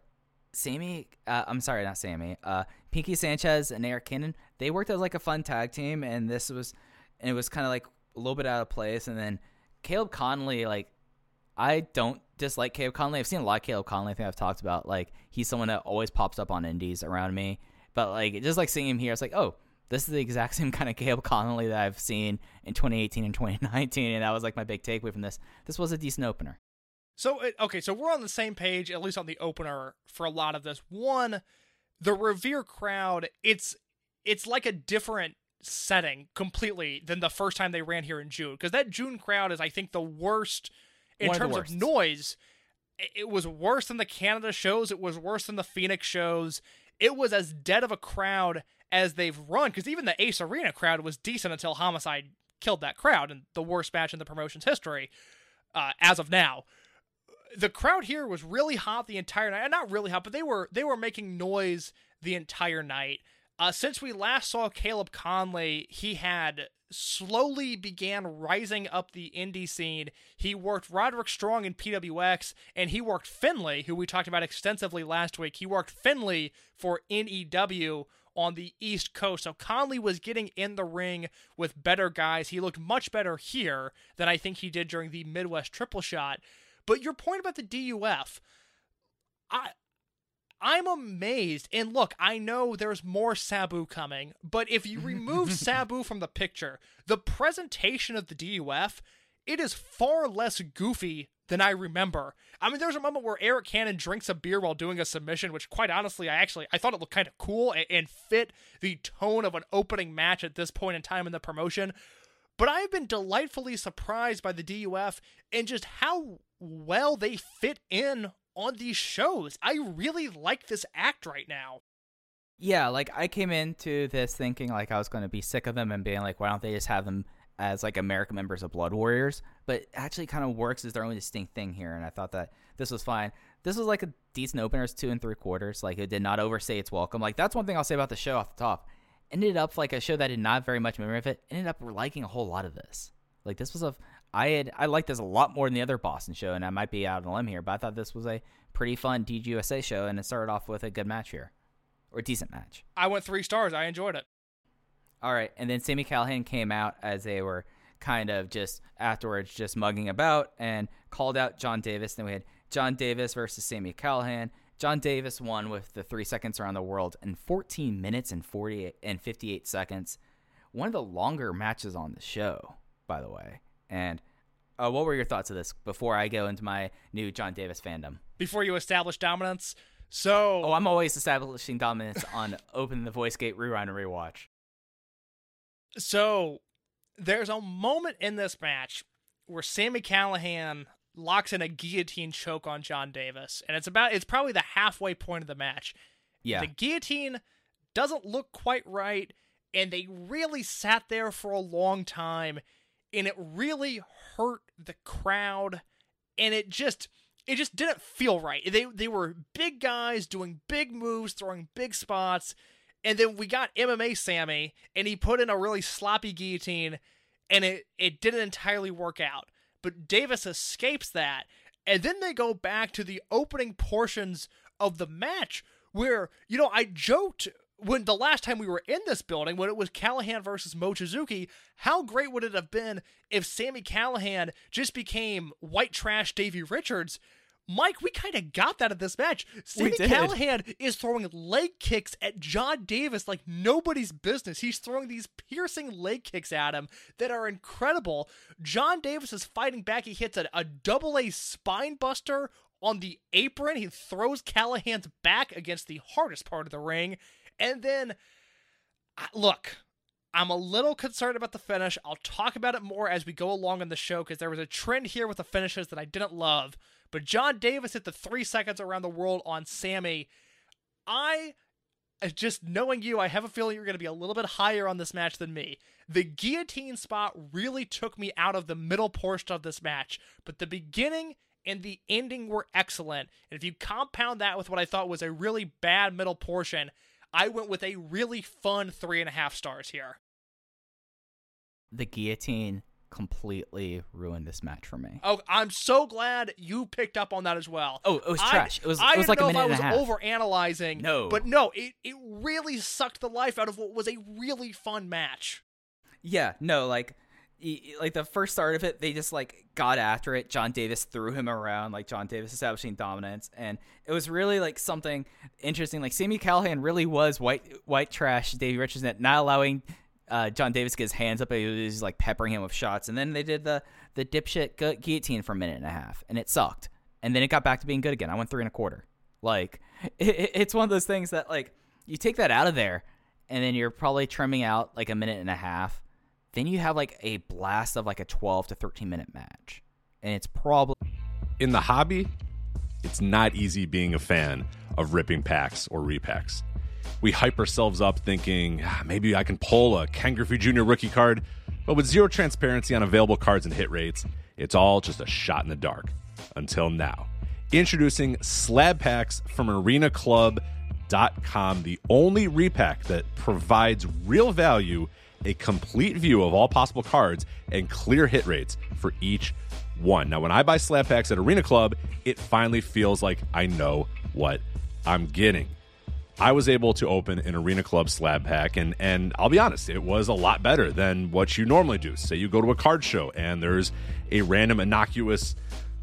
Pinky Sanchez and Eric Cannon, they worked as, like, a fun tag team, and it was kind of, like, a little bit out of place. And then Caleb Conley, like, I don't dislike Caleb Conley. I've seen a lot of Caleb Conley. I think I've talked about, like, he's someone that always pops up on indies around me. But, like, just, like, seeing him here, it's like, oh, this is the exact same kind of Caleb Conley that I've seen in 2018 and 2019, and that was, like, my big takeaway from this. This was a decent opener.
So, so we're on the same page, at least on the opener, for a lot of this. One, the Revere crowd, it's like a different setting completely than the first time they ran here in June, because that June crowd is, I think, the worst in terms of noise. It was worse than the Canada shows. It was worse than the Phoenix shows. It was as dead of a crowd as they've run, because even the Ace Arena crowd was decent until Homicide killed that crowd in the worst match in the promotion's history, as of now. The crowd here was really hot the entire night. Not really hot, but they were making noise the entire night. Since we last saw Caleb Conley, he had slowly began rising up the indie scene. He worked Roderick Strong in PWX, and he worked Finlay, who we talked about extensively last week. He worked Finlay for NEW on the East Coast. So Conley was getting in the ring with better guys. He looked much better here than I think he did during the Midwest Triple Shot. But your point about the DUF, I'm amazed. And look, I know there's more Sabu coming, but if you remove Sabu from the picture, the presentation of the DUF, it is far less goofy than I remember. I mean, there's a moment where Eric Cannon drinks a beer while doing a submission, which quite honestly, I thought it looked kind of cool and fit the tone of an opening match at this point in time in the promotion. But I've been delightfully surprised by the DUF and just how well they fit in on these shows. I really like this act right now.
Yeah, like, I came into this thinking, like, I was going to be sick of them and being like, why don't they just have them as, like, American members of Blood Warriors? But it actually kind of works as their own distinct thing here, and I thought that this was fine. This was, like, a decent opener. It's 2 3/4. Like, it did not overstay its welcome. Like, that's one thing I'll say about the show off the top. Ended up, like, a show that did not very much memory of it. Ended up liking a whole lot of this. Like, this was I liked this a lot more than the other Boston show, and I might be out on a limb here, but I thought this was a pretty fun DGUSA show, and it started off with a good match here. Or a decent match.
I went 3 stars. I enjoyed it.
All right, and then Sami Callihan came out as they were kind of just afterwards just mugging about and called out John Davis. Then we had John Davis versus Sami Callihan. John Davis won with the 3 seconds around the world in 14 minutes and 58 seconds. One of the longer matches on the show, by the way. And what were your thoughts of this before I go into my new John Davis fandom?
Before you establish dominance, so...
Oh, I'm always establishing dominance on Open the Voice Gate Rewind and Rewatch.
So, there's a moment in this match where Sami Callihan locks in a guillotine choke on John Davis, and it's probably the halfway point of the match.
Yeah.
The guillotine doesn't look quite right, and they really sat there for a long time, and it really hurt the crowd, and it just didn't feel right. They were big guys doing big moves, throwing big spots, and then we got MMA Sammy, and he put in a really sloppy guillotine, and it didn't entirely work out. But Davis escapes that, and then they go back to the opening portions of the match where, I joked when the last time we were in this building, when it was Callihan versus Mochizuki, how great would it have been if Sami Callihan just became white trash Davey Richards? Mike, we kind of got that at this match. Sami Callihan is throwing leg kicks at John Davis like nobody's business. He's throwing these piercing leg kicks at him that are incredible. John Davis is fighting back. He hits a double-A spine buster on the apron. He throws Callahan's back against the hardest part of the ring. And then, look, I'm a little concerned about the finish. I'll talk about it more as we go along in the show because there was a trend here with the finishes that I didn't love. But John Davis hit the 3 seconds around the world on Sammy. Just knowing you, I have a feeling you're going to be a little bit higher on this match than me. The guillotine spot really took me out of the middle portion of this match. But the beginning and the ending were excellent. And if you compound that with what I thought was a really bad middle portion, I went with a really fun 3.5 stars here.
The guillotine completely ruined this match for me.
Oh, I'm so glad you picked up on that as well.
Oh, it was trash. It was
like a minute and a half. I didn't know if I was overanalyzing.
No.
But no, it really sucked the life out of what was a really fun match.
Yeah, no, like the first start of it, they just got after it. John Davis threw him around, John Davis establishing dominance, and it was really something interesting. Sami Callihan really was white trash Davey Richards, not allowing John Davis to get his hands up. He was peppering him with shots, and then they did the dipshit guillotine for a minute and a half, and it sucked. And then it got back to being good again. I went 3.25. It's one of those things that you take that out of there, and then you're probably trimming out a minute and a half. Then you have a blast of a 12 to 13 minute match, and it's probably
in the hobby. It's not easy being a fan of ripping packs or repacks. We hype ourselves up thinking, maybe I can pull a Ken Griffey Jr. rookie card, but with zero transparency on available cards and hit rates, it's all just a shot in the dark. Until now. Introducing Slab Packs from ArenaClub.com, the only repack that provides real value, a complete view of all possible cards, and clear hit rates for each one. Now, when I buy Slab Packs at Arena Club, it finally feels like I know what I'm getting. I was able to open an Arena Club slab pack, and I'll be honest, it was a lot better than what you normally do. Say you go to a card show, and there's a random innocuous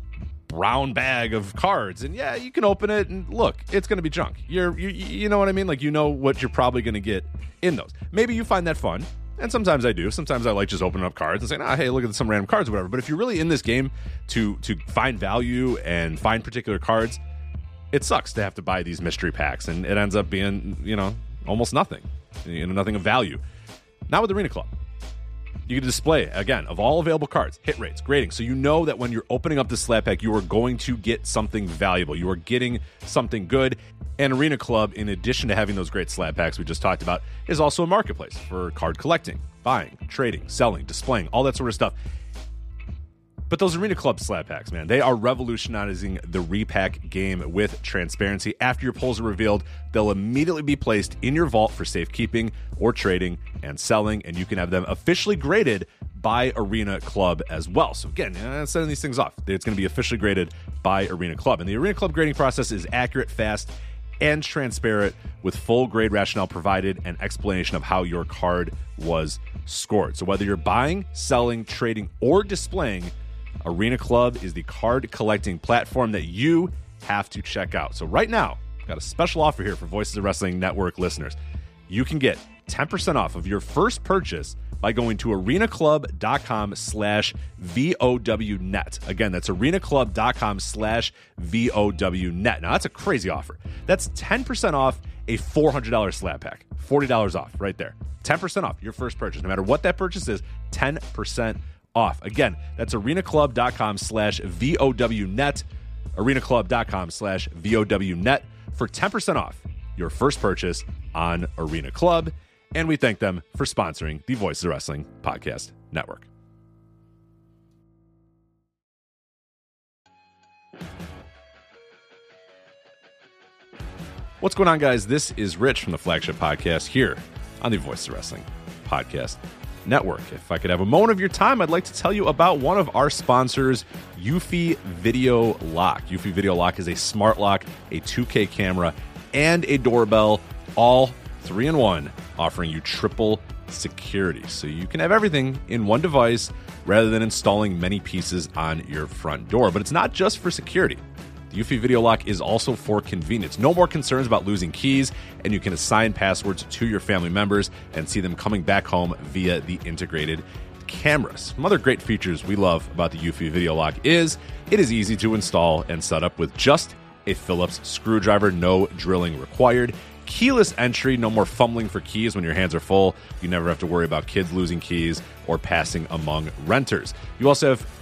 brown bag of cards, and yeah, you can open it, and look, it's going to be junk. You know what I mean? You know what you're probably going to get in those. Maybe you find that fun, and sometimes I do. Sometimes I like just opening up cards and saying, hey, look at some random cards or whatever. But if you're really in this game to find value and find particular cards, it sucks to have to buy these mystery packs, and it ends up being, almost nothing. Nothing of value. Not with Arena Club. You can display, again, of all available cards, hit rates, grading, so you know that when you're opening up the slab pack, you are going to get something valuable. You are getting something good. And Arena Club, in addition to having those great slab packs we just talked about, is also a marketplace for card collecting, buying, trading, selling, displaying, all that sort of stuff. But those Arena Club slab packs, man, they are revolutionizing the repack game with transparency. After your pulls are revealed, they'll immediately be placed in your vault for safekeeping or trading and selling, and you can have them officially graded by Arena Club as well. So again, sending these things off, it's going to be officially graded by Arena Club. And the Arena Club grading process is accurate, fast, and transparent with full grade rationale provided and explanation of how your card was scored. So whether you're buying, selling, trading, or displaying, Arena Club is the card collecting platform that you have to check out. So right now, I've got a special offer here for Voices of Wrestling Network listeners. You can get 10% off of your first purchase by going to arenaclub.com/VOWnet. Again, that's arenaclub.com/VOWnet. Now, that's a crazy offer. That's 10% off a $400 slab pack. $40 off right there. 10% off your first purchase. No matter what that purchase is, 10% off. Again, that's arenaclub.com/VOWnet. arenaclub.com/VOWnet for 10% off your first purchase on Arena Club. And we thank them for sponsoring the Voices of Wrestling Podcast Network. What's going on, guys? This is Rich from the Flagship Podcast here on the Voices of Wrestling Podcast Network. If I could have a moment of your time, I'd like to tell you about one of our sponsors, Eufy Video Lock. Eufy Video Lock is a smart lock, a 2K camera, and a doorbell, all 3-in-1, offering you triple security. So you can have everything in one device rather than installing many pieces on your front door. But it's not just for security. The Eufy Video Lock is also for convenience. No more concerns about losing keys, and you can assign passwords to your family members and see them coming back home via the integrated cameras. Some other great features we love about the Eufy Video Lock is it is easy to install and set up with just a Phillips screwdriver, no drilling required. Keyless entry, no more fumbling for keys when your hands are full. You never have to worry about kids losing keys or passing among renters. You also have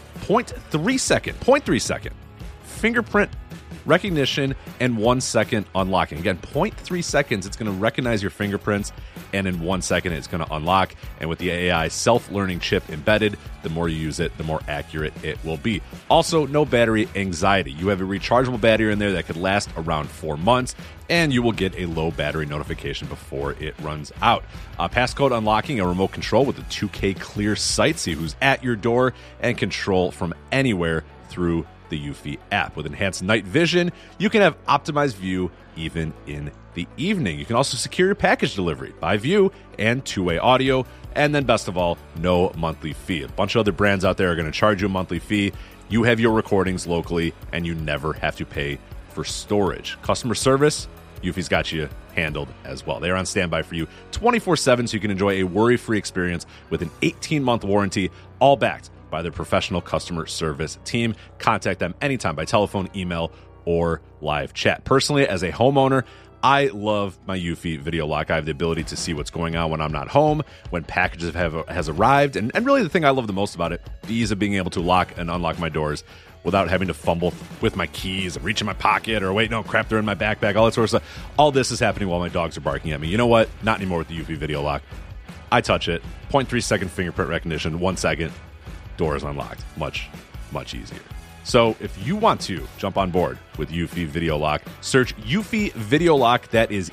0.3 second fingerprint recognition and 1 second unlocking. Again, 0.3 seconds, it's going to recognize your fingerprints, and in 1 second, it's going to unlock. And with the AI self-learning chip embedded, the more you use it, the more accurate it will be. Also, no battery anxiety. You have a rechargeable battery in there that could last around 4 months, and you will get a low battery notification before it runs out. Passcode unlocking, a remote control with a 2K clear sight, see who's at your door, and control from anywhere through the Eufy app. With enhanced night vision, you can have optimized view even in the evening. You can also secure your package delivery by view and two-way audio. And then best of all, no monthly fee. A bunch of other brands out there are going to charge you a monthly fee. You have your recordings locally, and you never have to pay for storage. Customer service, Eufy's got you handled as well. They're on standby for you 24/7, so you can enjoy a worry-free experience with an 18-month warranty, all backed by their professional customer service team. Contact them anytime by telephone, email, or live chat. Personally, as a homeowner, I love my Eufy Video Lock. I have the ability to see what's going on when I'm not home, when packages has arrived, and really the thing I love the most about it, the ease of being able to lock and unlock my doors without having to fumble with my keys, reach in my pocket, or wait, no, crap, they're in my backpack, all that sort of stuff. All this is happening while my dogs are barking at me. You know what? Not anymore with the Eufy Video Lock. I touch it, 0.3 second fingerprint recognition, 1 second, door is unlocked. Much, much easier. So if you want to jump on board with Eufy Video Lock, search Eufy Video Lock. That is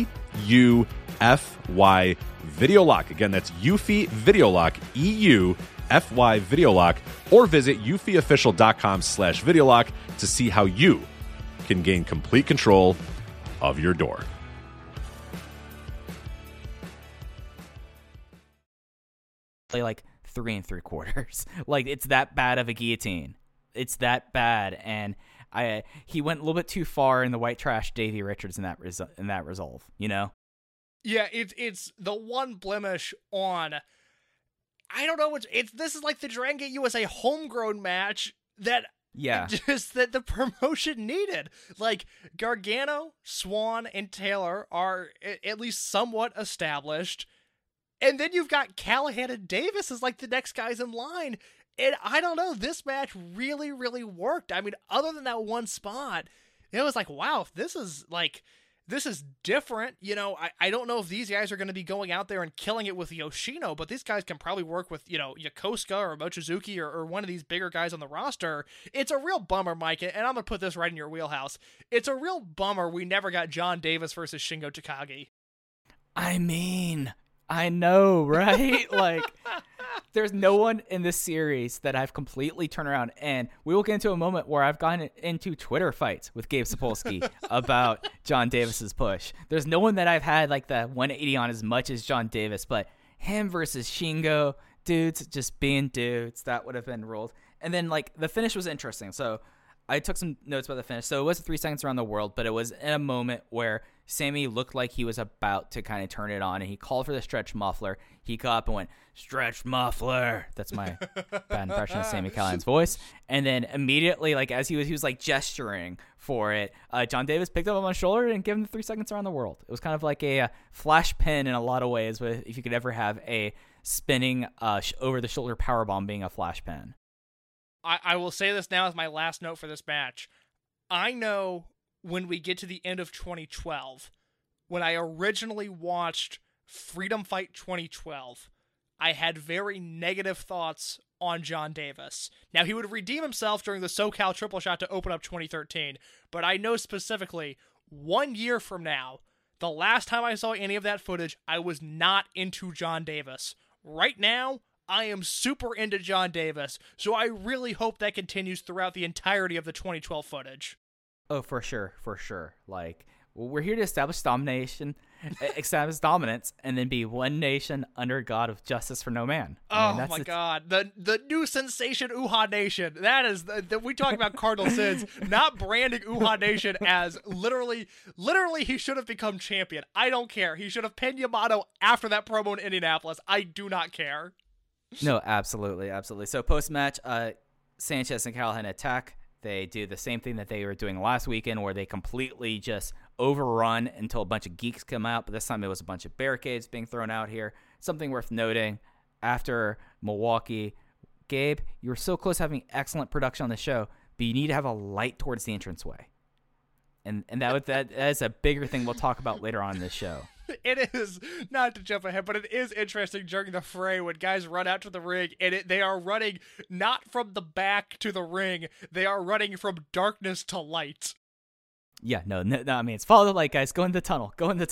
EUFY Video Lock. Again, that's Eufy Video Lock, EUFY Video Lock, or visit eufyofficial.com/video lock to see how you can gain complete control of your door.
Like 3 3/4. Like, it's that bad of a guillotine. It's that bad, and he went a little bit too far in the white trash Davey Richards in that resolve. You know?
Yeah, it's the one blemish on. I don't know. This is like the Dragon Gate USA homegrown match that.
Yeah.
Just that the promotion needed. Like, Gargano, Swan, and Taylor are at least somewhat established. And then you've got Callahan and Davis as like the next guys in line. And I don't know, this match really, really worked. I mean, other than that one spot, it was like, wow, this is different. You know, I don't know if these guys are going to be going out there and killing it with Yoshino, but these guys can probably work with, you know, Yokosuka or Mochizuki or one of these bigger guys on the roster. It's a real bummer, Mike, and I'm going to put this right in your wheelhouse. It's a real bummer we never got John Davis versus Shingo Takagi.
I mean, I know, right? Like, There's no one in this series that I've completely turned around, and we will get into a moment where I've gotten into Twitter fights with Gabe Sapolsky about John Davis's push. There's no one that I've had like the 180 on as much as John Davis, but him versus Shingo, dudes just being dudes, that would have been ruled. And then like the finish was interesting, so I took some notes about the finish. So it was 3 seconds around the world, but it was in a moment where Sammy looked like he was about to kind of turn it on, and he called for the stretch muffler. He got up and went, "Stretch muffler." That's my bad impression of Sami Callihan's voice. And then immediately, like as he was like gesturing for it, John Davis picked up him on his shoulder and gave him the 3 seconds around the world. It was kind of like a flash pin in a lot of ways, if you could ever have a spinning over-the-shoulder powerbomb being a flash pin.
I will say this now as my last note for this match. I know when we get to the end of 2012, when I originally watched Freedom Fight 2012, I had very negative thoughts on John Davis. Now, he would redeem himself during the SoCal Triple Shot to open up 2013, but I know specifically 1 year from now, the last time I saw any of that footage, I was not into John Davis. Right now, I am super into John Davis, so I really hope that continues throughout the entirety of the 2012 footage.
Oh, for sure. Like, we're here to establish dominance, and then be one nation under God of justice for no man.
Oh my God, the new sensation, Uhaa Nation. That is we talk about cardinal sins, not branding Uhaa Nation as literally he should have become champion. I don't care. He should have pinned Yamato after that promo in Indianapolis. I do not care.
No, absolutely. So post-match, Sanchez and Callihan attack. They do the same thing that they were doing last weekend, where they completely just overrun until a bunch of geeks come out, but this time it was a bunch of barricades being thrown out here. Something worth noting, after Milwaukee, Gabe, you were so close to having excellent production on the show, but you need to have a light towards the entranceway. And that is a bigger thing we'll talk about later on in this show.
It is, not to jump ahead, but it is interesting during the fray when guys run out to the ring, and they are running not from the back to the ring, they are running from darkness to light.
Yeah, no, I mean, it's follow the light, guys. Go in the tunnel.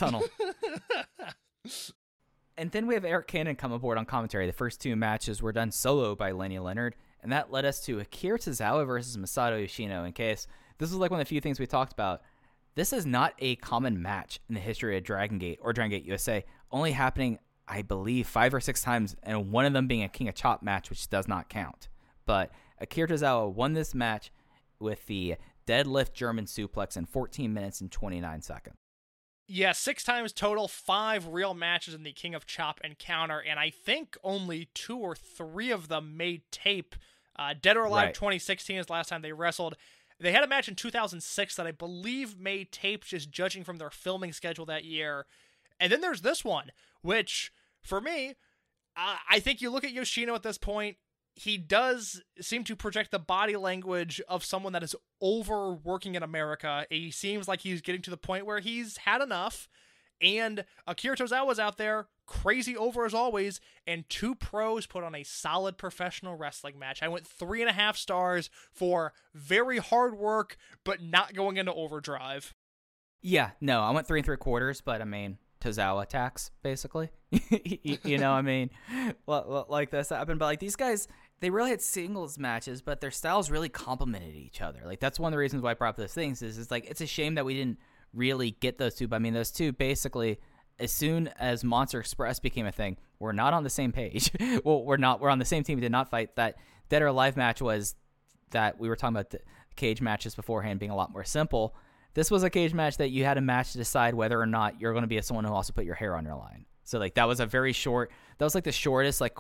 And then we have Eric Cannon come aboard on commentary. The first 2 matches were done solo by Lenny Leonard, and that led us to Akira Tozawa versus Masato Yoshino. In case this was like one of the few things we talked about, this is not a common match in the history of Dragon Gate or Dragon Gate USA, only happening, I believe, 5 or 6 times, and one of them being a King of Chop match, which does not count. But Akira Tozawa won this match with the deadlift German suplex in 14 minutes and 29 seconds.
Yeah, 6 times total, 5 real matches in the King of Chop encounter, and I think only 2 or 3 of them made tape. Dead or Alive 2016 is the last time they wrestled. They had a match in 2006 that I believe made tape, just judging from their filming schedule that year. And then there's this one, which, for me, I think you look at Yoshino at this point, he does seem to project the body language of someone that is overworking in America. He seems like he's getting to the point where he's had enough. And Akira Tozawa's out there, crazy over as always, and 2 pros put on a solid professional wrestling match. I went 3.5 stars for very hard work, but not going into overdrive.
Yeah, no, I went 3 3/4, but I mean, Tozawa attacks, basically. you know, I mean, like this happened, but like these guys, they really had singles matches, but their styles really complemented each other. Like, that's one of the reasons why I brought up those things is like, it's a shame that we didn't really get those 2. But I mean, those 2 basically, as soon as Monster Express became a thing, we're not on the same page. Well, we're on the same team. We did not fight. That Dead or Alive match was that we were talking about the cage matches beforehand being a lot more simple. This was a cage match that you had a match to decide whether or not you're going to be someone who also put your hair on your line. So like that was a very short. That was like the shortest like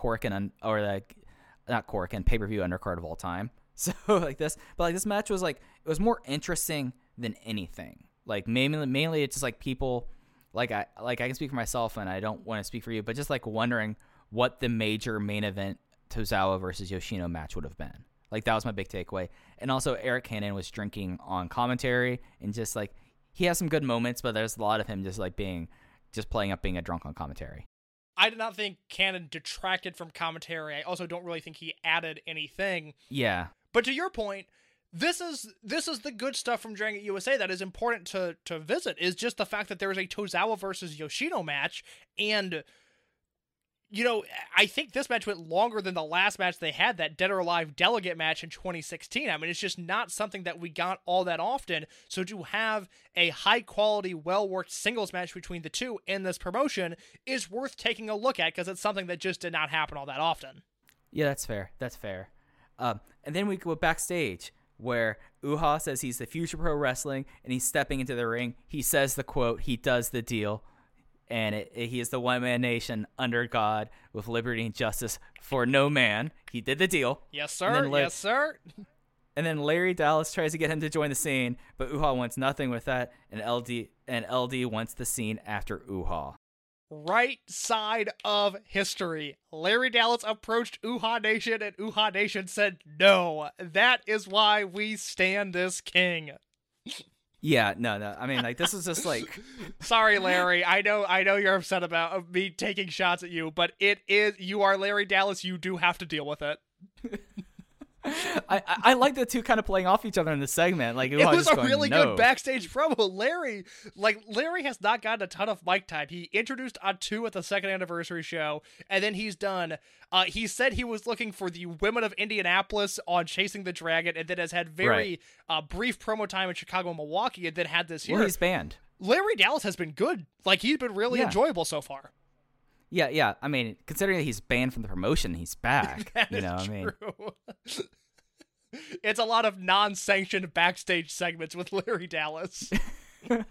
not Korakuen pay-per-view undercard of all time. So like this, but like this match was like, it was more interesting than anything. Like mainly it's just like people, like I can speak for myself and I don't want to speak for you, but just like wondering what the major main event Tozawa versus Yoshino match would have been. Like that was my big takeaway. And also Eric Cannon was drinking on commentary and just like, he has some good moments, but there's a lot of him just like playing up being a drunk on commentary.
I did not think Cannon detracted from commentary. I also don't really think he added anything.
Yeah.
But to your point, this is the good stuff from Dragon Gate USA that is important to visit, is just the fact that there is a Tozawa versus Yoshino match, and I think this match went longer than the last match they had, that Dead or Alive delegate match in 2016. I mean, it's just not something that we got all that often. So to have a high-quality, well-worked singles match between the two in this promotion is worth taking a look at, because it's something that just did not happen all that often.
Yeah, that's fair. That's fair. And then we go backstage where Uhaa says he's the future pro wrestling, and he's stepping into the ring. He says the quote, he does the deal. And he is the one-man nation under God with liberty and justice for no man. He did the deal.
Yes, sir. Yes, sir.
And then Larry Dallas tries to get him to join the scene, but Uhaa wants nothing with that, and LD wants the scene after Uhaa.
Right side of history. Larry Dallas approached Uhaa Nation, and Uhaa Nation said no. That is why we stand this king.
Yeah, no. I mean, like, this is just like...
Sorry, Larry. I know you're upset about me taking shots at you, but you are Larry Dallas. You do have to deal with it.
I like the two kind of playing off each other in the segment. Like,
it was a really good backstage promo. Larry has not gotten a ton of mic time. He introduced Atu at the second anniversary show, and then he's done. He said he was looking for the Women of Indianapolis on Chasing the Dragon, and then has had very brief promo time in Chicago and Milwaukee, and then had this here.
Well, he's banned.
Larry Dallas has been good. Like, he's been really enjoyable so far.
Yeah. I mean, considering that he's banned from the promotion, he's back.
It's a lot of non-sanctioned backstage segments with Larry Dallas.
And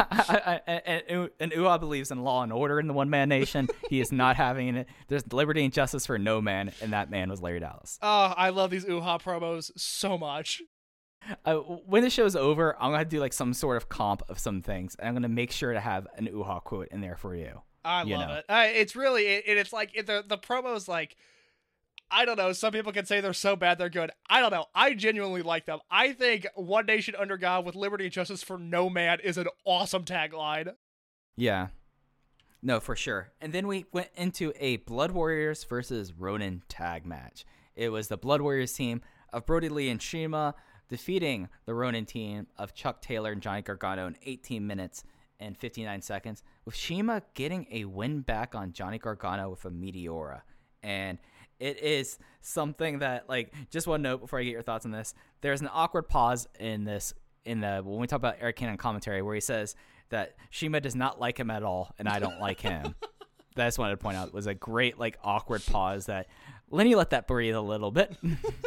Uhaa believes in law and order in the one-man nation. He is not having it. There's liberty and justice for no man, and that man was Larry Dallas.
Oh, I love these Uhaa promos so much.
When the show's over, I'm going to do like some sort of comp of some things, and I'm going to make sure to have an Uhaa quote in there for you.
I love it. It's really, it's like the promos, like, I don't know. Some people can say they're so bad they're good. I don't know. I genuinely like them. I think One Nation Under God with liberty and justice for no man is an awesome tagline.
Yeah. No, for sure. And then we went into a Blood Warriors versus Ronin tag match. It was the Blood Warriors team of Brody Lee and CIMA defeating the Ronin team of Chuck Taylor and Johnny Gargano in 18 minutes and 59 seconds, with CIMA getting a win back on Johnny Gargano with a Meteora. And it is something that, like, just one note before I get your thoughts on this. There's an awkward pause in when we talk about Eric Cannon commentary, where he says that CIMA does not like him at all, and I don't like him. That I just wanted to point out was a great, like, awkward pause that Lenny let that breathe a little bit.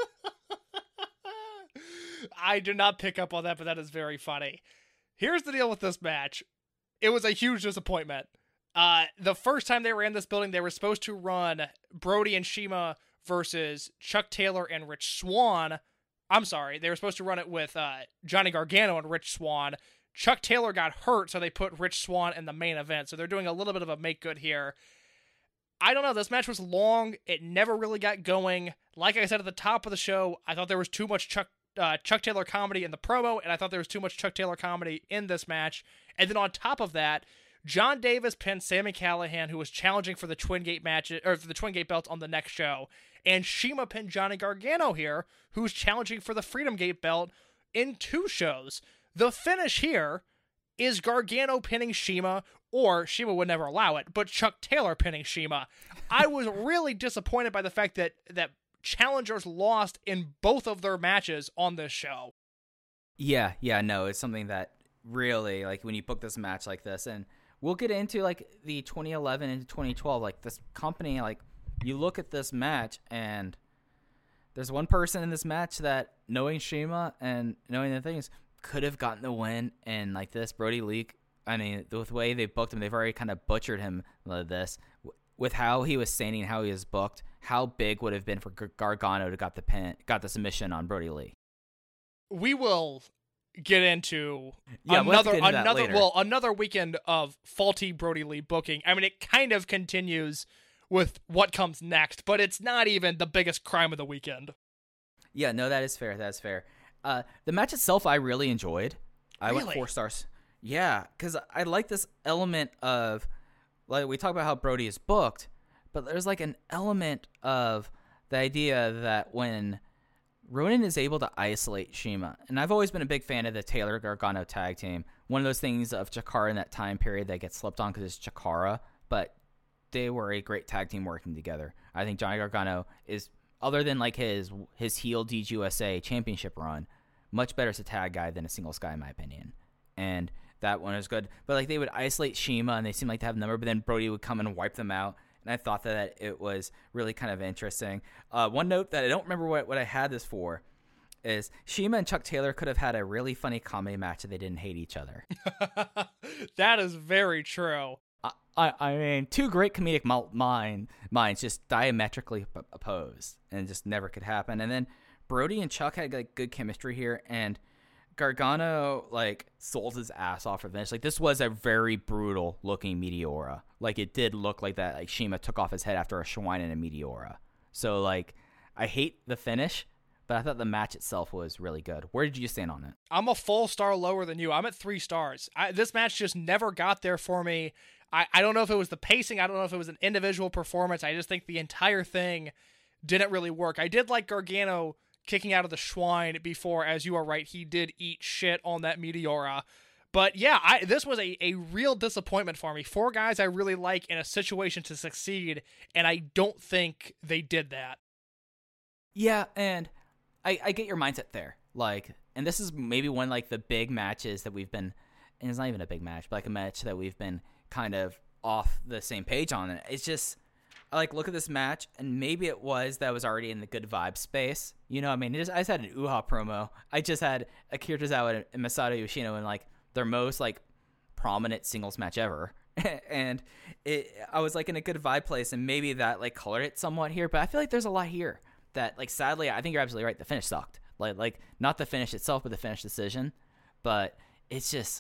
I do not pick up on that, but that is very funny. Here's the deal with this match. It was a huge disappointment. The first time they were in this building, they were supposed to run Brody and CIMA versus Chuck Taylor and Rich Swann. I'm sorry, they were supposed to run it with Johnny Gargano and Rich Swann. Chuck Taylor got hurt, so they put Rich Swann in the main event. So they're doing a little bit of a make good here. I don't know. This match was long. It never really got going. Like I said at the top of the show, I thought there was too much Chuck Taylor comedy in the promo, and I thought there was too much Chuck Taylor comedy in this match. And then on top of that, John Davis pinned Sami Callihan, who was challenging for the Twin Gate match, or for the Twin Gate belt on the next show. And CIMA pinned Johnny Gargano here, who's challenging for the Freedom Gate belt in 2 shows. The finish here is Gargano pinning CIMA, or CIMA would never allow it, but Chuck Taylor pinning CIMA. I was really disappointed by the fact that challengers lost in both of their matches on this show.
Yeah, no, it's something that really, like, when you book this match like this, and we'll get into, like, the 2011 into 2012, like, this company, like, you look at this match, and there's one person in this match that, knowing CIMA and knowing the things, could have gotten the win, and, like, this, Brody Lee, I mean, the way they booked him, they've already kind of butchered him like this, with how he was standing, how he was booked, how big would have been for Gargano to got the submission on Brody Lee.
We will get into another weekend of faulty Brody Lee booking. I mean, it kind of continues with what comes next, but it's not even the biggest crime of the weekend.
Yeah, no, that is fair. That's fair. The match itself, I really enjoyed. I went 4 stars. Yeah, because I like this element of, like, we talk about how Brody is booked, but there's, like, an element of the idea that when Ronin is able to isolate CIMA, and I've always been a big fan of the Taylor Gargano tag team. One of those things of Chikara in that time period that gets slipped on because it's Chikara, but they were a great tag team working together. I think Johnny Gargano is, other than like his heel DGUSA championship run, much better as a tag guy than a singles guy in my opinion. And that one was good. But like they would isolate Shima and they seemed like to have a number, but then Brody would come and wipe them out. And I thought that it was really kind of interesting. One note that I don't remember what I had this for is Shima and Chuck Taylor could have had a really funny comedy match if they didn't hate each other.
That is very true.
I mean, two great comedic minds just diametrically opposed and just never could happen. And then Brody and Chuck had like good chemistry here, and Gargano like sold his ass off for the finish. Like this was a very brutal looking Meteora. Like it did look like that. Like Shima took off his head after a Schwein and a Meteora. So like I hate the finish, but I thought the match itself was really good. Where did you stand on it?
I'm a full star lower than you. I'm at 3 stars. This match just never got there for me. I don't know if it was the pacing. I don't know if it was an individual performance. I just think the entire thing didn't really work. I did like Gargano kicking out of the Schwein before, as you are right, he did eat shit on that Meteora. But yeah, this was a real disappointment for me. 4 guys I really like in a situation to succeed, and I don't think they did that.
Yeah, and I get your mindset there. Like, and this is maybe one like the big matches that we've been, and it's not even a big match, but like a match that we've been kind of off the same page on. And it's just, I like look at this match, and maybe it was that I was already in the good vibe space. You know, I mean, I just had an Uha promo. I just had Akira Tozawa and Masato Yoshino in like their most like prominent singles match ever. And I was like in a good vibe place, and maybe that like colored it somewhat here. But I feel like there's a lot here that like sadly, I think you're absolutely right. The finish sucked. Like not the finish itself, but the finish decision. But it's just,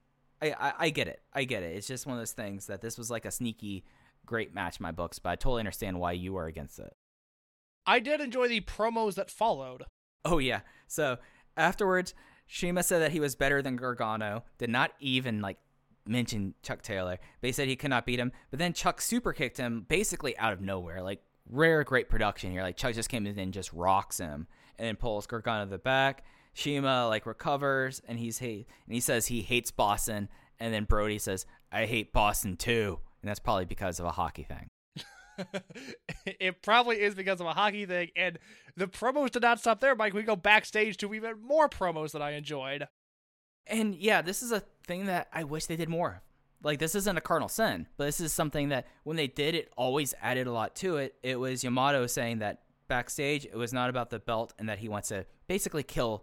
I get it. I get it. It's just one of those things that this was like a sneaky great match in my books, but I totally understand why you are against it.
I did enjoy the promos that followed.
Oh yeah. So afterwards, Shima said that he was better than Gargano. Did not even like mention Chuck Taylor. They said he could not beat him, but then Chuck super kicked him basically out of nowhere. Like rare great production here. Like Chuck just came in and just rocks him and then pulls Gargano to the back. Shima like recovers and he says he hates Boston, and then Brody says, I hate Boston too. And that's probably because of a hockey thing.
It probably is because of a hockey thing, and the promos did not stop there, Mike. We go backstage to even more promos that I enjoyed.
And yeah, this is a thing that I wish they did more. Like, this isn't a cardinal sin, but this is something that when they did, it always added a lot to it. It was Yamato saying that backstage, it was not about the belt and that he wants to basically kill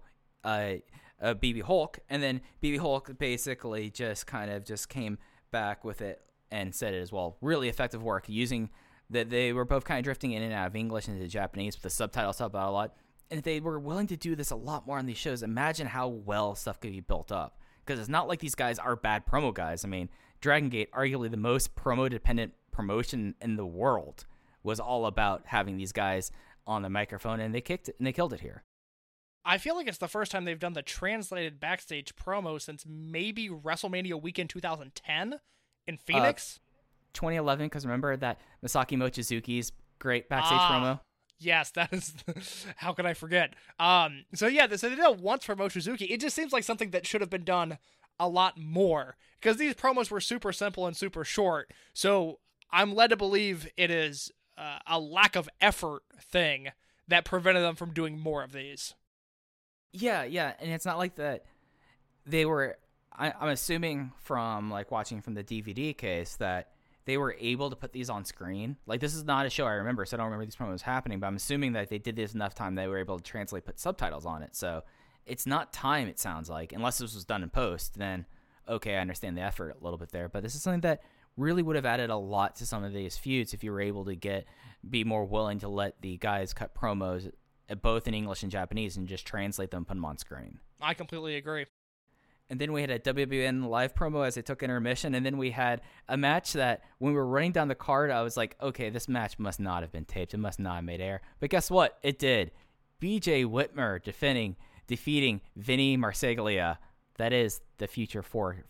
BB Hulk. And then BB Hulk basically just kind of just came back with it and said it as well. Really effective work using that. They were both kind of drifting in and out of English into Japanese, but the subtitles helped out a lot. And if they were willing to do this a lot more on these shows, imagine how well stuff could be built up. Because it's not like these guys are bad promo guys. I mean, Dragon Gate, arguably the most promo-dependent promotion in the world, was all about having these guys on the microphone, and they kicked it and they killed it here.
I feel like it's the first time they've done the translated backstage promo since maybe WrestleMania weekend 2010 in Phoenix.
2011, because remember that Masaki Mochizuki's great backstage promo?
Yes, that is. How could I forget? So yeah, they did it once for Mochizuki. It just seems like something that should have been done a lot more, because these promos were super simple and super short. So I'm led to believe it is a lack of effort thing that prevented them from doing more of these.
Yeah, and it's not like that they were. I'm assuming from like watching from the DVD case that they were able to put these on screen. Like, this is not a show I remember, so I don't remember these promos happening, but I'm assuming that they did this enough time they were able to translate, put subtitles on it. So it's not time, it sounds like. Unless this was done in post, then okay, I understand the effort a little bit there. But this is something that really would have added a lot to some of these feuds if you were able to be more willing to let the guys cut promos both in English and Japanese and just translate them and put them on screen.
I completely agree.
And then we had a WWN live promo as they took intermission. And then we had a match that when we were running down the card, I was like, okay, this match must not have been taped. It must not have made air. But guess what? It did. BJ Whitmer defeating Vinny Marseglia. That is the future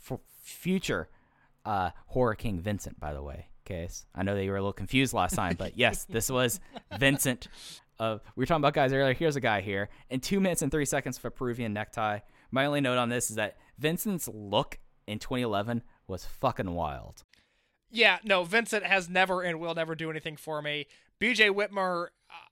future Horror King Vincent, by the way. Case. I know that you were a little confused last time, but yes, this was Vincent. We were talking about guys earlier. Here's a guy here. In 2 minutes and 3 seconds of a Peruvian necktie. My only note on this is that Vincent's look in 2011 was fucking wild.
Yeah, no, Vincent has never and will never do anything for me. BJ Whitmer,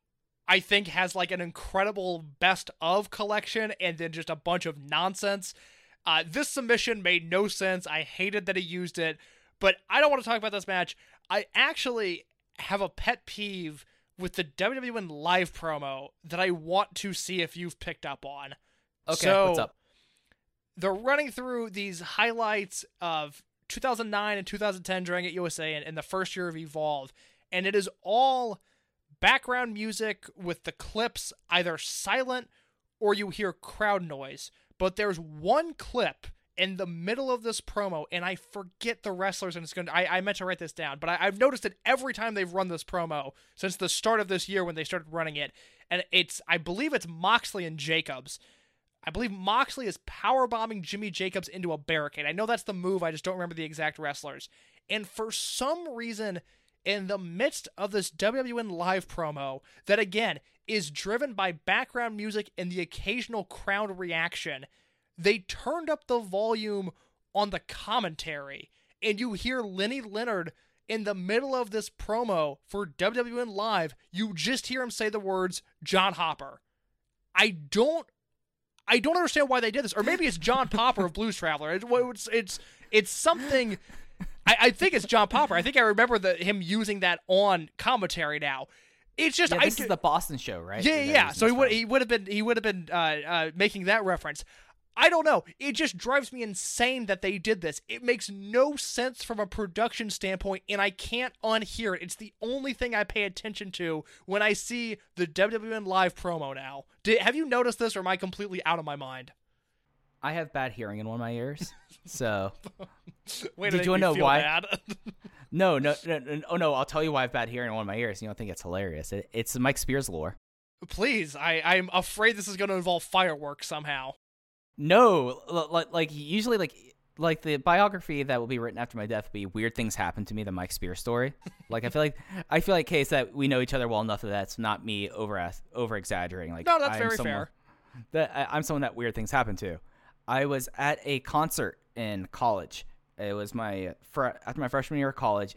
I think, has like an incredible best of collection and then just a bunch of nonsense. This submission made no sense. I hated that he used it, but I don't want to talk about this match. I actually have a pet peeve with the WWE Live promo that I want to see if you've picked up on.
Okay,
so,
what's up?
They're running through these highlights of 2009 and 2010 Dragon Gate USA in the first year of Evolve, and it is all background music with the clips either silent or you hear crowd noise. But there's one clip in the middle of this promo, and I forget the wrestlers, and I meant to write this down, but I've noticed it every time they've run this promo since the start of this year when they started running it, and I believe it's Moxley and Jacobs. I believe Moxley is powerbombing Jimmy Jacobs into a barricade. I know that's the move, I just don't remember the exact wrestlers. And for some reason, in the midst of this WWN Live promo, that again is driven by background music and the occasional crowd reaction, they turned up the volume on the commentary, and you hear Lenny Leonard in the middle of this promo for WWN Live, you just hear him say the words, John Hopper. I don't understand why they did this. Or maybe it's John Popper of Blues Traveler. It's something. I think it's John Popper. I think I remember him using that on commentary now. It's just
this is the Boston show, right?
Yeah. So he would have been making that reference. I don't know. It just drives me insane that they did this. It makes no sense from a production standpoint, and I can't unhear it. It's the only thing I pay attention to when I see the WWN Live promo now. Have you noticed this, or am I completely out of my mind?
I have bad hearing in one of my ears, so.
Wait,
did you want to know why?
Bad?
No. Oh no, I'll tell you why I have bad hearing in one of my ears. You don't think it's hilarious? It's Mike Spears lore.
Please, I'm afraid this is going to involve fireworks somehow.
No, like usually like the biography that will be written after my death will be weird things happen to me, the Mike Spears story. Like I feel like case that we know each other well enough that that's not me over exaggerating. Like
no, that's very fair.
I'm someone that weird things happen to. I was at a concert in college. It was after my freshman year of college.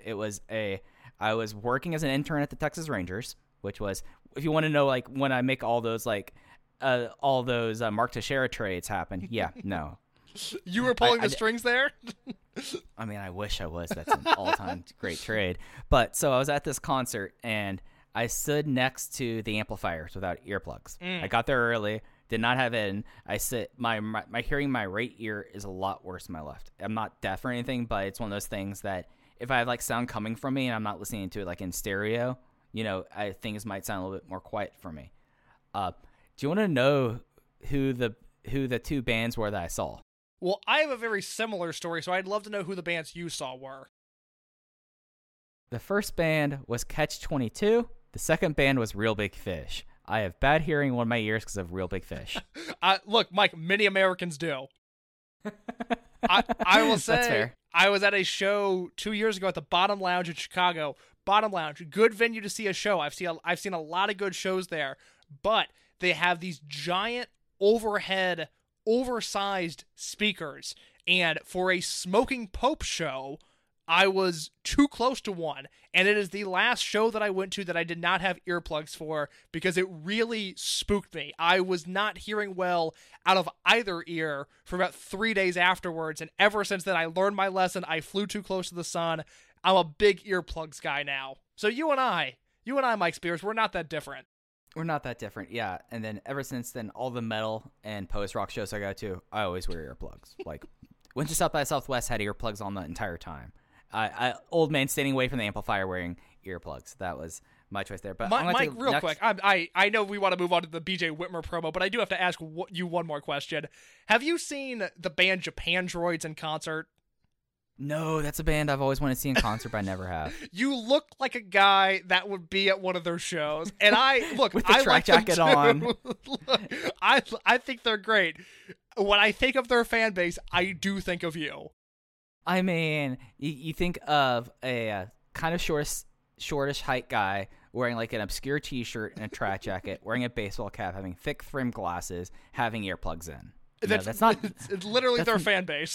I was working as an intern at the Texas Rangers, which was, if you want to know, like when I make all those Mark Teixeira trades happen. Yeah, no.
You were pulling the strings there?
I mean, I wish I was. That's an all-time great trade. But so I was at this concert, and I stood next to the amplifiers without earplugs. I got there early, did not have it in. I sit, my hearing, my right ear is a lot worse than my left. I'm not deaf or anything, but it's one of those things that if I have like sound coming from me and I'm not listening to it like in stereo, things might sound a little bit more quiet for me. Do you want to know who the two bands were that I saw?
Well, I have a very similar story, so I'd love to know who the bands you saw were.
The first band was Catch-22. The second band was Real Big Fish. I have bad hearing in one of my ears because of Real Big Fish.
Look, Mike, many Americans do. I will say,
that's fair.
I was at a show 2 years ago at the Bottom Lounge in Chicago. Bottom Lounge, good venue to see a show. I've seen a lot of good shows there, but they have these giant overhead, oversized speakers, and for a Smoking Pope show, I was too close to one, and it is the last show that I went to that I did not have earplugs for because it really spooked me. I was not hearing well out of either ear for about 3 days afterwards, and ever since then I learned my lesson. I flew too close to the sun. I'm a big earplugs guy now. So you and I, Mike Spears, we're not that different.
We're not that different, yeah. And then ever since then, all the metal and post-rock shows I go to, I always wear earplugs. Like, went to South by Southwest, had earplugs on the entire time. Old man standing away from the amplifier wearing earplugs. That was my choice there. But
Mike, real quick, I know we want to move on to the BJ Whitmer promo, but I do have to ask you one more question. Have you seen the band Japan Droids in concert?
No, that's a band I've always wanted to see in concert, but I never have.
You look like a guy that would be at one of their shows, and
with the track jacket on.
Look, I think they're great. When I think of their fan base, I do think of you.
I mean, you think of a kind of shortish height guy wearing like an obscure T-shirt and a track jacket, wearing a baseball cap, having thick frame glasses, having earplugs in.
That's not. It's literally their fan base.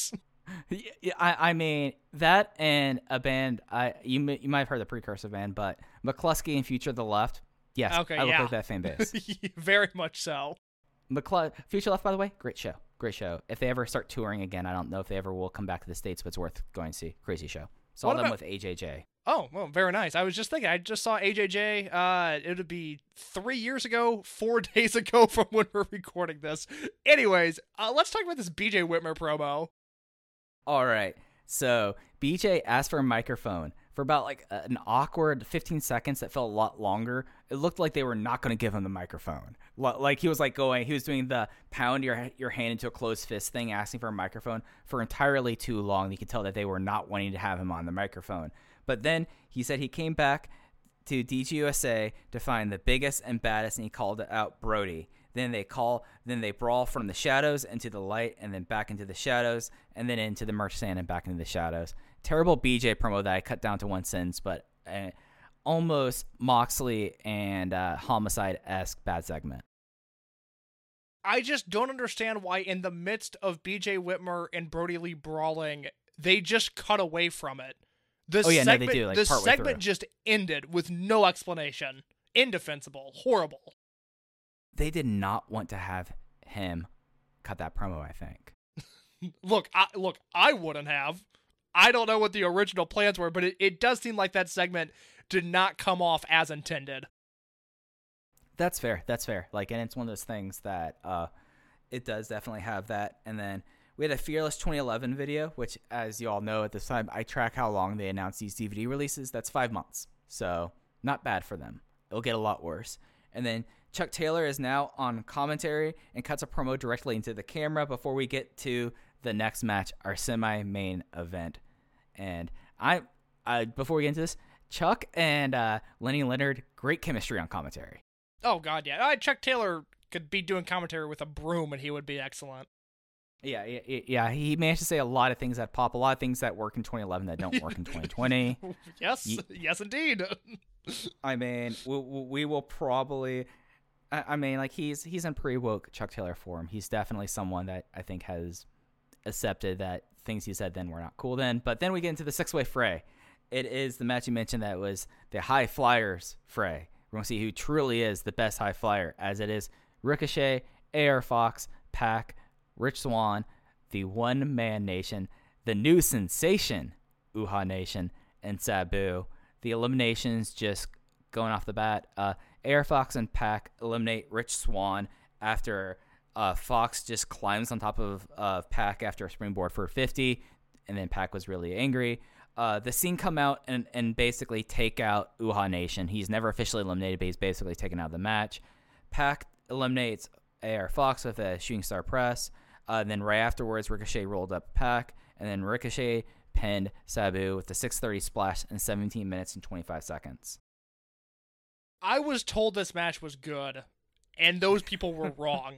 Yeah, I mean that and a band. You might have heard the Precursor band, but McCluskey and Future of the Left. Yes,
Okay,
I look
yeah.
like that fan base.
Very much so.
Future Left, by the way, great show. If they ever start touring again, I don't know if they ever will come back to the States, but it's worth going to see. Crazy show. Saw them with AJJ.
Oh, well, very nice. I was just thinking, I just saw AJJ, it would be 3 years ago, 4 days ago from when we're recording this. Anyways, let's talk about this BJ Whitmer promo.
All right. So BJ asked for a microphone for about like an awkward 15 seconds that felt a lot longer. It looked like they were not going to give him the microphone. Like he was doing the pound your hand into a closed fist thing, asking for a microphone for entirely too long. You could tell that they were not wanting to have him on the microphone. But then he said he came back to DGUSA to find the biggest and baddest, and he called out Brody. Then they brawl from the shadows into the light, and then back into the shadows, and then into the merch stand and back into the shadows. Terrible BJ promo that I cut down to one sentence, but almost Moxley and Homicide-esque bad segment.
I just don't understand why in the midst of BJ Whitmer and Brody Lee brawling, they just cut away from it.
No, they do. Like,
the
partway
segment
through.
just ended with no explanation. Indefensible. Horrible.
They did not want to have him cut that promo, I think.
Look, I wouldn't have. I don't know what the original plans were, but it does seem like that segment did not come off as intended.
That's fair. Like, and it's one of those things that it does definitely have that. And then we had a Fearless 2011 video, which, as you all know at this time, I track how long they announce these DVD releases. That's 5 months. So not bad for them. It'll get a lot worse. And then Chuck Taylor is now on commentary and cuts a promo directly into the camera before we get to the next match, our semi-main event. And I before we get into this, Chuck and Lenny Leonard, great chemistry on commentary.
Oh, God, yeah. Chuck Taylor could be doing commentary with a broom, and he would be excellent.
Yeah. He managed to say a lot of things that pop, a lot of things that work in 2011 that don't work in 2020.
Yes, indeed.
I mean, we will probably... I mean, like, he's in pre-woke Chuck Taylor form. He's definitely someone that I think has accepted that things he said then were not cool then. But then we get into the six-way fray. It is the match you mentioned that was the High Flyers fray. We're going to see who truly is the best high flyer, as it is Ricochet, AR Fox, Pac, Rich Swann, the One-Man Nation, the new sensation, Uhaa Nation, and Sabu. The eliminations just going off the bat. AR Fox and Pac eliminate Rich Swann after Fox just climbs on top of Pac after a springboard for 50, and then Pac was really angry. The Scene come out and basically take out Uhaa Nation. He's never officially eliminated, but he's basically taken out of the match. Pac eliminates AR Fox with a shooting star press. Then right afterwards, Ricochet rolled up Pac, and then Ricochet pinned Sabu with the 630 splash in 17 minutes and 25 seconds.
I was told this match was good, and those people were wrong.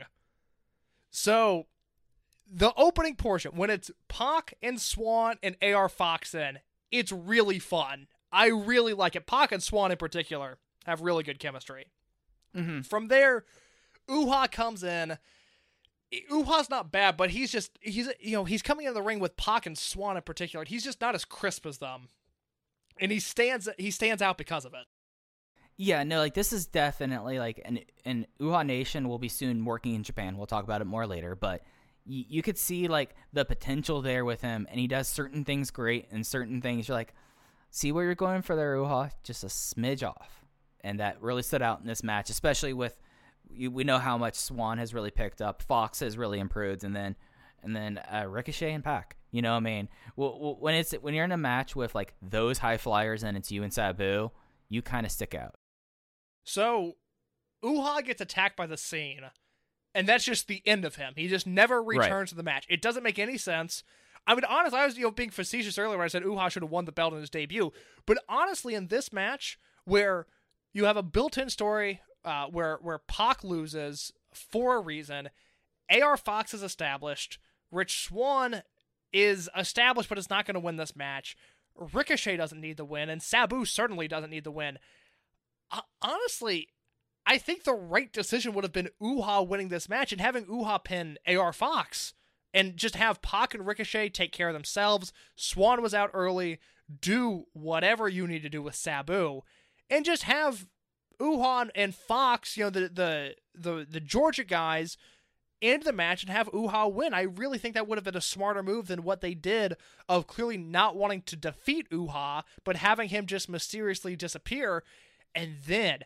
So, the opening portion, when it's Pac and Swann and AR Fox in, it's really fun. I really like it. Pac and Swann in particular have really good chemistry. Mm-hmm. From there, Uhaa comes in. Uhaa's not bad, but he's coming in the ring with Pac and Swann in particular. He's just not as crisp as them, and he stands out because of it.
Yeah, no, like, this is definitely like an Uhaa Nation will be soon working in Japan. We'll talk about it more later, but you could see like the potential there with him, and he does certain things great, and certain things you're like, see where you're going for there, Uhaa, just a smidge off, and that really stood out in this match, especially with. We know how much Swann has really picked up. Fox has really improved, and then Ricochet and Pac. You know what I mean? When you're in a match with like those high flyers and it's you and Sabu, you kind of stick out. So,
Uhaa gets attacked by the Scene, and that's just the end of him. He just never returns to the match. It doesn't make any sense. I mean, honestly, I was being facetious earlier when I said Uhaa should have won the belt in his debut, but honestly, in this match where you have a built-in story. Where Pac loses for a reason, AR Fox is established, Rich Swann is established but is not going to win this match, Ricochet doesn't need the win, and Sabu certainly doesn't need the win. Honestly, I think the right decision would have been Uhaa winning this match and having Uhaa pin AR Fox and just have Pac and Ricochet take care of themselves. Swan was out early. Do whatever you need to do with Sabu, and just have Uhaa and Fox, the Georgia guys, into the match and have Uhaa win. I really think that would have been a smarter move than what they did of clearly not wanting to defeat Uhaa, but having him just mysteriously disappear. And then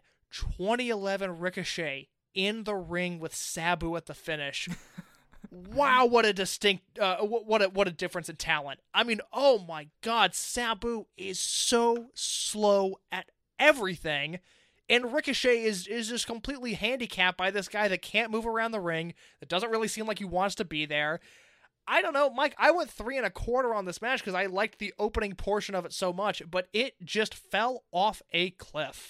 2011 Ricochet in the ring with Sabu at the finish. Wow, what a distinct, what a difference in talent. I mean, oh my God, Sabu is so slow at everything, and Ricochet is just completely handicapped by this guy that can't move around the ring, that doesn't really seem like he wants to be there. I don't know, Mike, I went 3 1/4 on this match because I liked the opening portion of it so much, but it just fell off a cliff.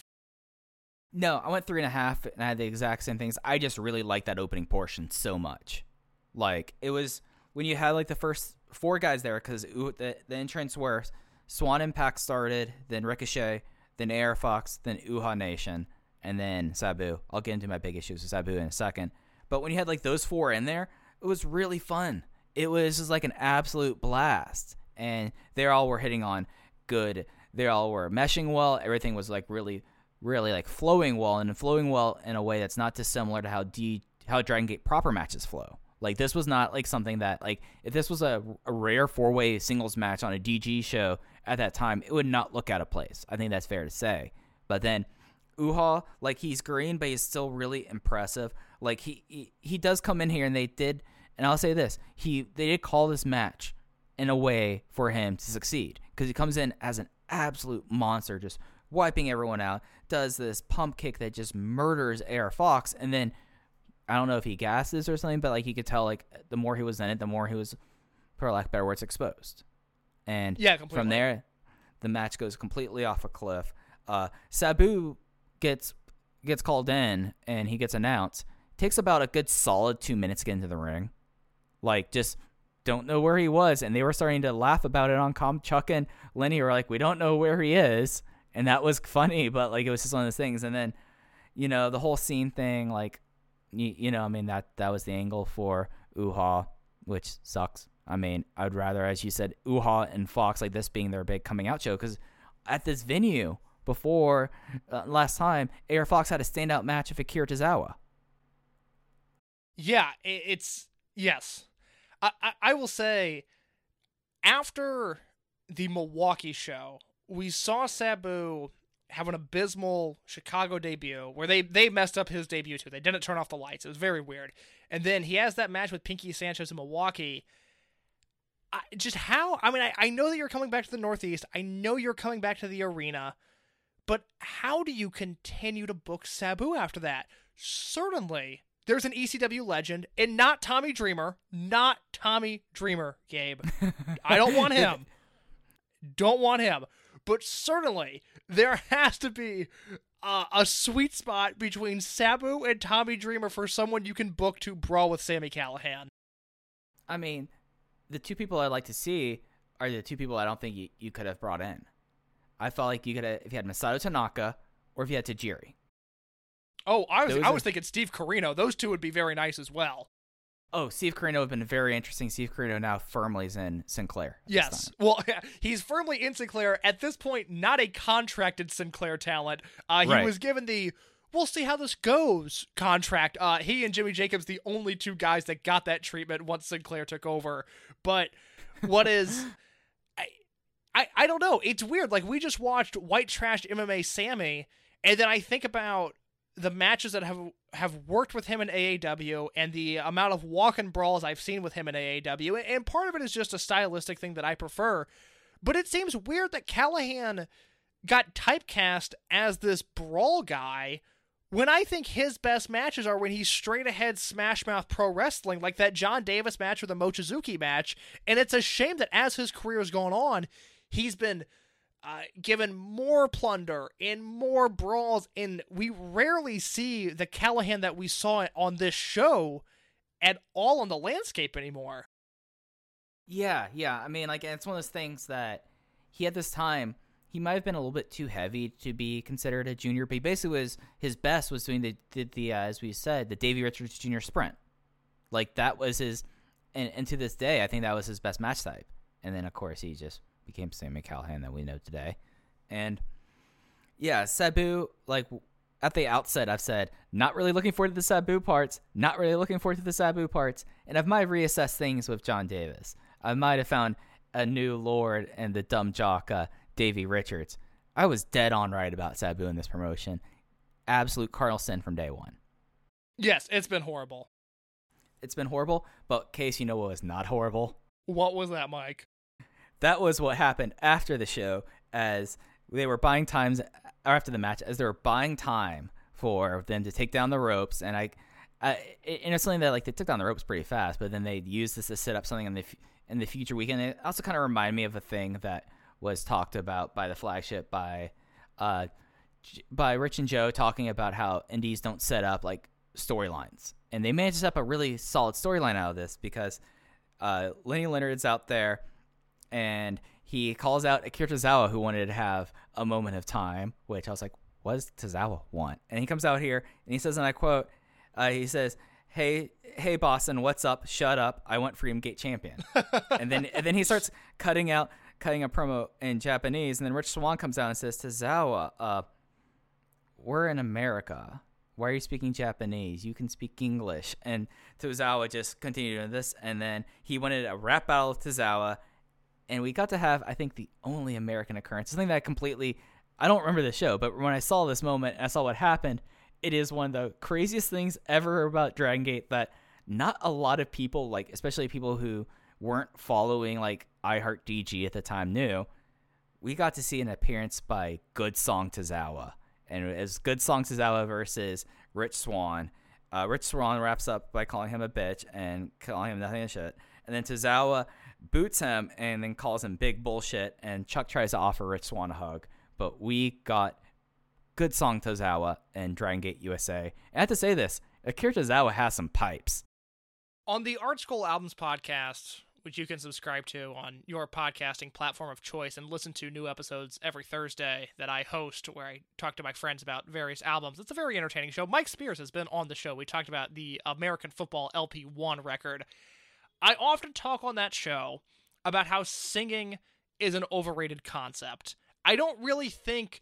No, I went 3.5, and I had the exact same things. I just really liked that opening portion so much. Like, it was when you had, like, the first 4 guys there, because the entrance where Swan Impact started, then Ricochet, then AR Fox, then Uhaa Nation, and then Sabu. I'll get into my big issues with Sabu in a second. But when you had, like, those 4 in there, it was really fun. It was just, like, an absolute blast. And they all were hitting on good. They all were meshing well. Everything was, like, really, really, like, flowing well, and flowing well in a way that's not dissimilar to how Dragon Gate proper matches flow. Like, this was not, like, something that, like, if this was a rare 4-way singles match on a DG show at that time, it would not look out of place. I think that's fair to say. But then Uhaa, like, he's green, but he's still really impressive. Like, he does come in here, and they did, and I'll say this, they did call this match in a way for him to succeed, because he comes in as an absolute monster, just wiping everyone out, does this pump kick that just murders AR Fox, and then I don't know if he gasses or something, but, like, you could tell, like, the more he was in it, the more he was, for lack of better words, exposed. And
yeah, completely.
From there, the match goes completely off a cliff. Sabu gets called in, and he gets announced. Takes about a good solid 2 minutes to get into the ring. Like, just don't know where he was, and they were starting to laugh about it on comm. Chuck and Lenny were like, we don't know where he is, and that was funny, but, like, it was just one of those things. And then, the whole scene thing, like, I mean, that was the angle for Uhaa, which sucks. I mean, I'd rather, as you said, Uhaa and Fox, like, this being their big coming out show, because at this venue before last time, AR Fox had a standout match with Akira Tozawa.
Yeah, yes. I will say, after the Milwaukee show, we saw Sabu have an abysmal Chicago debut where they messed up his debut too. They didn't turn off the lights. It was very weird. And then he has that match with Pinky Sanchez in Milwaukee. I know that you're coming back to the Northeast. I know you're coming back to the arena. But how do you continue to book Sabu after that? Certainly, there's an ECW legend, and not Tommy Dreamer. Not Tommy Dreamer, Gabe. I don't want him. Don't want him. But certainly, there has to be a sweet spot between Sabu and Tommy Dreamer for someone you can book to brawl with Sami Callihan.
I mean, the 2 people I'd like to see are the 2 people I don't think you could have brought in. I felt like you could have, if you had Masato Tanaka or if you had Tajiri.
Oh, I was thinking Steve Corino. Those 2 would be very nice as well.
Oh, Steve Corino would have been very interesting. Steve Corino now firmly is in Sinclair.
Yes. Well, he's firmly in Sinclair. At this point, not a contracted Sinclair talent. He was given the, we'll see how this goes contract. He and Jimmy Jacobs, the only 2 guys that got that treatment once Sinclair took over. But what is... I don't know. It's weird. Like, we just watched White Trash MMA Sammy, and then I think about the matches that have worked with him in AAW and the amount of walk-in brawls I've seen with him in AAW, and part of it is just a stylistic thing that I prefer, but it seems weird that Callihan got typecast as this brawl guy when I think his best matches are when he's straight-ahead smash-mouth pro wrestling, like that John Davis match or the Mochizuki match, and it's a shame that as his career has gone on, he's been given more plunder and more brawls, and we rarely see the Callihan that we saw on this show at all on the landscape anymore.
Yeah. I mean, like, it's one of those things that he at this time, he might have been a little bit too heavy to be considered a junior, but he basically his best was doing the as we said, the Davey Richards Jr. sprint. Like, that was his, And to this day, I think that was his best match type. And then, of course, he just became Sami Callihan that we know today. And, yeah, Sabu, like, at the outset, I've said, not really looking forward to the Sabu parts, not really looking forward to the Sabu parts. And I might have reassessed things with John Davis. I might have found a new Lord and the dumb jock, Davey Richards. I was dead on right about Sabu in this promotion. Absolute cardinal sin from day one.
Yes, it's been horrible.
It's been horrible, but Case, you know what was not horrible?
What was that, Mike?
That was what happened after the show, as they were buying times, or after the match, as they were buying time for them to take down the ropes. And it's something that, like, they took down the ropes pretty fast, but then they used this to set up something in the future weekend. It also kind of reminded me of a thing that was talked about by the flagship by Rich and Joe, talking about how indies don't set up like storylines, and they managed to set up a really solid storyline out of this, because Lenny Leonard's out there and he calls out Akira Tozawa, who wanted to have a moment of time, which I was like, what does Tozawa want? And he comes out here and he says, and I quote, he says, hey Boston, what's up? Shut up. I want Freedom Gate champion. and then he starts cutting a promo in Japanese, and then Rich Swann comes out and says, Tozawa, we're in America. Why are you speaking Japanese? You can speak English. And Tozawa just continued doing this, and then he wanted a rap battle with Tozawa, and we got to have, I think, the only American occurrence. Something that I don't remember the show, but when I saw this moment and I saw what happened, it is one of the craziest things ever about Dragon Gate that not a lot of people, like, especially people who weren't following, like, iHeartDG at the time knew. We got to see an appearance by Good Song Tozawa. And it was Good Song Tozawa versus Rich Swann. Rich Swann wraps up by calling him a bitch and calling him nothing but shit. And then Tozawa boots him and then calls him big bullshit. And Chuck tries to offer Rich Swann a hug. But we got Good Song Tozawa and Dragon Gate USA. And I have to say this, Akira Tozawa has some pipes.
On the Art School Albums podcast, which you can subscribe to on your podcasting platform of choice and listen to new episodes every Thursday that I host, where I talk to my friends about various albums. It's a very entertaining show. Mike Spears has been on the show. We talked about the American Football LP1 record. I often talk on that show about how singing is an overrated concept. I don't really think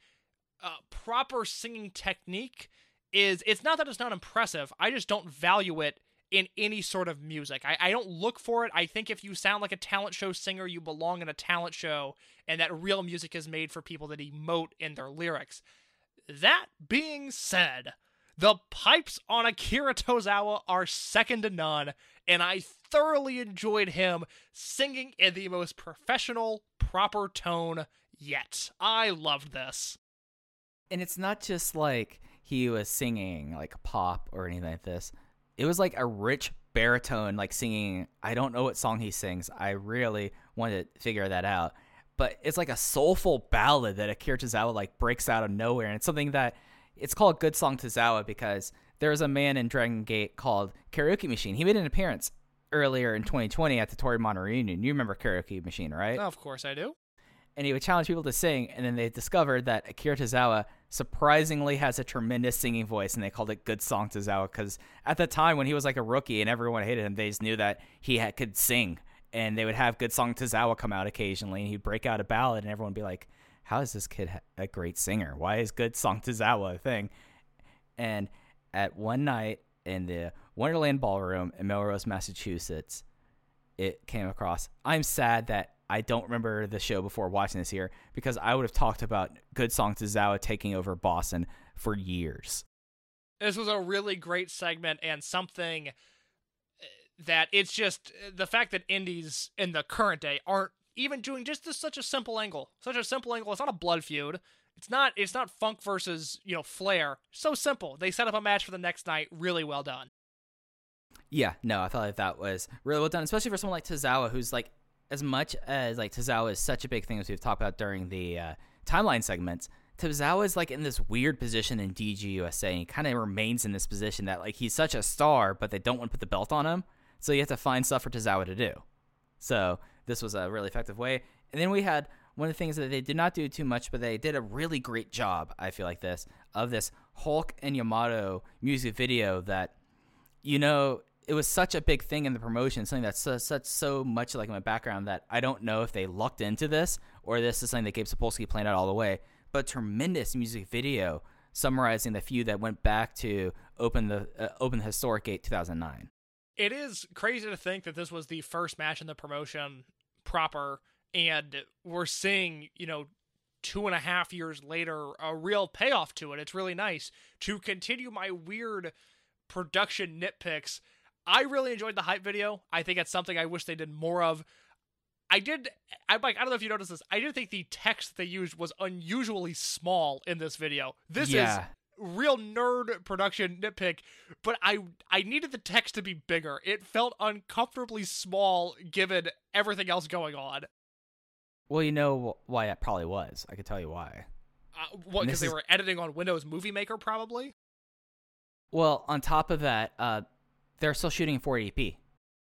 proper singing technique it's not that it's not impressive. I just don't value it in any sort of music. I don't look for it. I think if you sound like a talent show singer, you belong in a talent show, and that real music is made for people that emote in their lyrics. That being said, the pipes on Akira Tozawa are second to none, and I thoroughly enjoyed him singing in the most professional, proper tone yet. I loved this.
And it's not just like he was singing like pop or anything like this. It was like a rich baritone, like singing. I don't know what song he sings. I really wanted to figure that out. But it's like a soulful ballad that Akira Tozawa like breaks out of nowhere. And it's something that it's called Good Song Tozawa because there's a man in Dragon Gate called Karaoke Machine. He made an appearance earlier in 2020 at the Torimon reunion. You remember Karaoke Machine, right?
Of course I do.
And he would challenge people to sing, and then they discovered that Akira Tozawa surprisingly has a tremendous singing voice, and they called it Good Song Tozawa because at the time when he was like a rookie and everyone hated him, they just knew that he could sing, and they would have Good Song Tozawa come out occasionally, and he'd break out a ballad, and everyone would be like, how is this kid a great singer? Why is Good Song Tozawa a thing? And at one night in the Wonderland Ballroom in Melrose, Massachusetts, it came across. I'm sad that I don't remember the show before watching this here because I would have talked about Good Song Tozawa taking over Boston for years.
This was a really great segment and something that it's just the fact that indies in the current day aren't even doing just such a simple angle. Such a simple angle. It's not a blood feud. It's not Funk versus, Flair. So simple. They set up a match for the next night. Really well done.
Yeah, no, I felt like that was really well done, especially for someone like Tozawa, who's like, as much as like Tozawa is such a big thing as we've talked about during the timeline segments, Tozawa is like in this weird position in DGUSA, and he kind of remains in this position that like he's such a star, but they don't want to put the belt on him, so you have to find stuff for Tozawa to do. So this was a really effective way. And then we had one of the things that they did not do too much, but they did a really great job, I feel like this Hulk and Yamato music video that, it was such a big thing in the promotion, something that's so much like in my background that I don't know if they lucked into this or this is something that Gabe Sapolsky planned out all the way. But tremendous music video summarizing the feud that went back to open the historic gate 2009.
It is crazy to think that this was the first match in the promotion proper, and we're seeing, 2.5 years later, a real payoff to it. It's really nice. To continue my weird production nitpicks, I really enjoyed the hype video. I think it's something I wish they did more of. I don't know if you noticed this. I did think the text they used was unusually small in this video. This is real nerd production nitpick, but I needed the text to be bigger. It felt uncomfortably small given everything else going on.
Well, you know why that probably was. I can tell you why.
What, because they were editing on Windows Movie Maker, probably?
Well, on top of that, they're still shooting in 480p.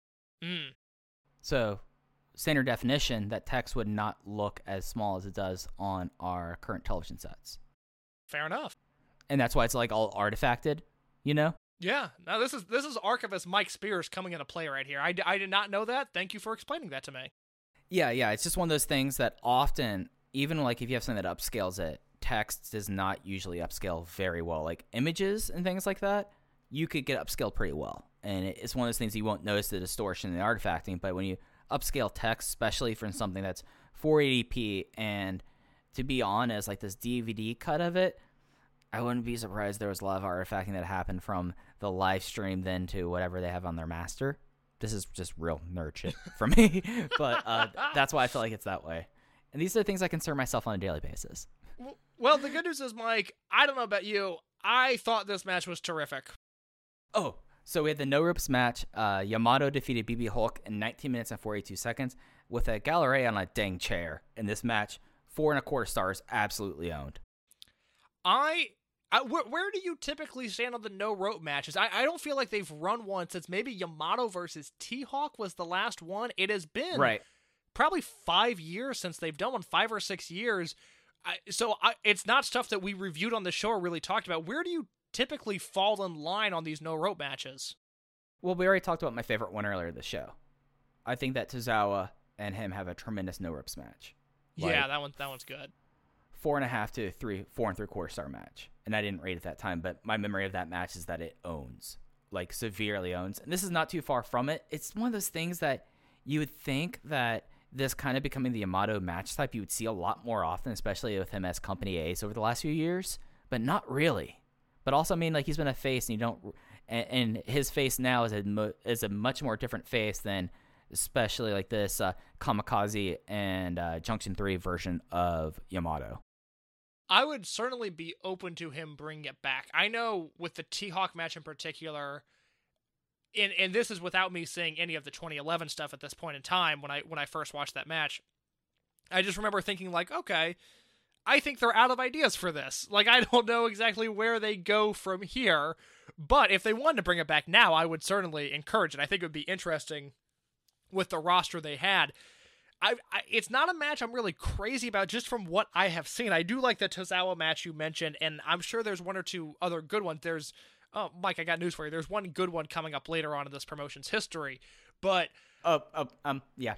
So, standard definition, that text would not look as small as it does on our current television sets.
Fair enough.
And that's why it's like all artifacted, Yeah.
Now this is archivist Mike Spears coming into play right here. I did not know that. Thank you for explaining that to me.
Yeah. It's just one of those things that often, even like if you have something that upscales it, text does not usually upscale very well. Like images and things like that, you could get upscaled pretty well. And it's one of those things you won't notice the distortion and the artifacting, but when you upscale text, especially for something that's 480p, and to be honest, like this DVD cut of it, I wouldn't be surprised there was a lot of artifacting that happened from the live stream then to whatever they have on their master. This is just real nerd shit for me, but that's why I feel like it's that way. And these are things I concern myself on a daily basis.
Well, the good news is, Mike, I don't know about you, I thought this match was terrific.
Oh, so we had the no ropes match. Yamato defeated BB Hulk in 19 minutes and 42 seconds with a Gallery on a dang chair. In this match, 4.25 stars, absolutely owned.
Where do you typically stand on the no rope matches? I don't feel like they've run one since maybe Yamato versus T-Hawk was the last one. It has been probably 5 years since they've done one, 5 or 6 years. It's not stuff that we reviewed on the show or really talked about. Where do you typically fall in line on these no rope matches?
Well, we already talked about my favorite one earlier this show. I think that Tozawa and him have a tremendous no ropes match.
Yeah, that one's good.
4.5 to 4.75 star match. And I didn't rate it that time, but my memory of that match is that it owns, like severely owns. And this is not too far from it. It's one of those things that you would think that this kind of becoming the Yamato match type you would see a lot more often, especially with him as company ace over the last few years, but not really. But also, I mean, like, he's been a face, and his face now is a much more different face than, especially like this Kamikaze and Junction 3 version of Yamato.
I would certainly be open to him bringing it back. I know with the T-Hawk match in particular, and this is without me seeing any of the 2011 stuff at this point in time when I first watched that match, I just remember thinking like, okay, I think they're out of ideas for this. Like, I don't know exactly where they go from here, but if they wanted to bring it back now, I would certainly encourage it. I think it would be interesting with the roster they had. It's not a match I'm really crazy about just from what I have seen. I do like the Tozawa match you mentioned, and I'm sure there's one or two other good ones. Mike, I got news for you. There's one good one coming up later on in this promotion's history, but...
yeah.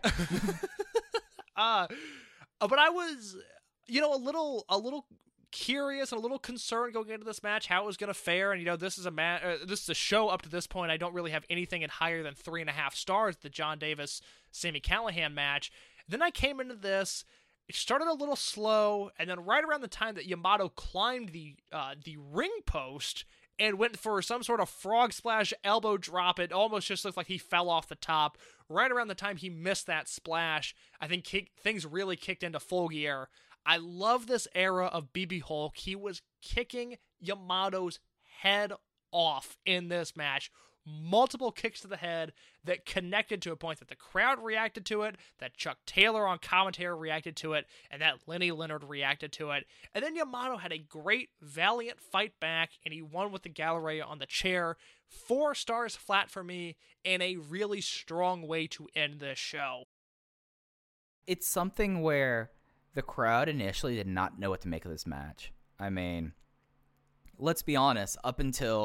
But I was... a little curious and a little concerned going into this match how it was going to fare. And this is a show up to this point. I don't really have anything in higher than 3.5 stars. The John Davis Sami Callihan match. Then I came into this. It started a little slow, and then right around the time that Yamato climbed the ring post and went for some sort of frog splash elbow drop, it almost just looked like he fell off the top. Right around the time he missed that splash, I think things really kicked into full gear. I love this era of BB Hulk. He was kicking Yamato's head off in this match. Multiple kicks to the head that connected to a point that the crowd reacted to it, that Chuck Taylor on commentary reacted to it, and that Lenny Leonard reacted to it. And then Yamato had a great, valiant fight back, and he won with the Gallery on the chair. 4 stars flat for me, and a really strong way to end this show.
It's something where the crowd initially did not know what to make of this match. I mean, let's be honest, up until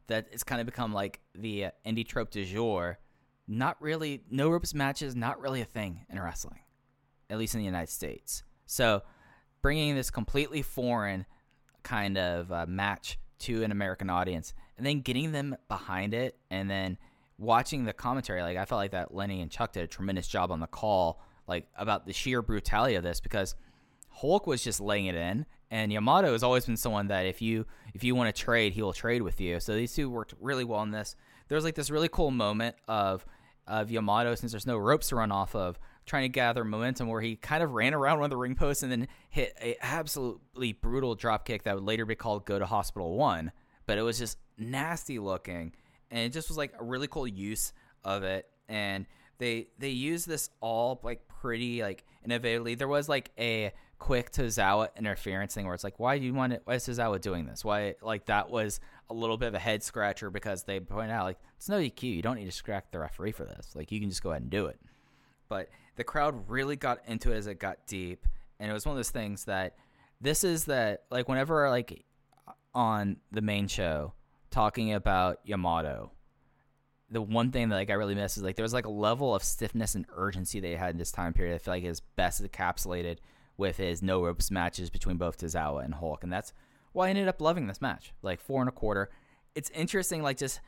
that it's kind of become like the indie trope du jour. Not really, no ropes matches, not really a thing in wrestling, at least in the United States. So bringing this completely foreign kind of match to an American audience and then getting them behind it and then watching the commentary, like I felt like that Lenny and Chuck did a tremendous job on the call, like about the sheer brutality of this, because Hulk was just laying it in, and Yamato has always been someone that if you want to trade, he will trade with you. So these two worked really well in this. There's like this really cool moment of Yamato, since there's no ropes to run off of, trying to gather momentum, where he kind of ran around one of the ring posts and then hit a absolutely brutal drop kick that would later be called Go to Hospital 1. But it was just nasty looking, and it just was like a really cool use of it. And they used this all like pretty like innovatively. There was like a quick Tozawa interference thing where it's like, why is Tozawa doing this? Why, like, that was a little bit of a head scratcher, because they point out like it's no DQ. You don't need to scratch the referee for this. Like, you can just go ahead and do it. But the crowd really got into it as it got deep, and it was one of those things that this is that, like, whenever like on the main show talking about Yamato, the one thing that like I really miss is like there was like a level of stiffness and urgency they had in this time period. I feel like is best encapsulated with his no ropes matches between both Tozawa and Hulk, and that's why I ended up loving this match. Like 4 1/4. It's interesting. Like, just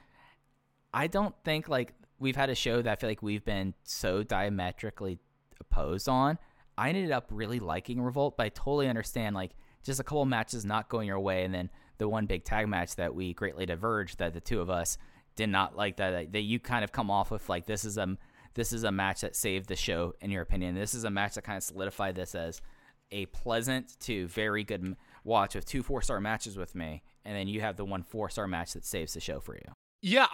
I don't think like we've had a show that I feel like we've been so diametrically opposed on. I ended up really liking Revolt, but I totally understand like just a couple matches not going your way, and then the one big tag match that we greatly diverged, that the two of us did not like, that you kind of come off with like this is a match that saved the show in your opinion. This is a match that kind of solidified this as a pleasant to very good watch with 2 4-star matches with me, and then you have the 1 4-star match that saves the show for you.
Yeah,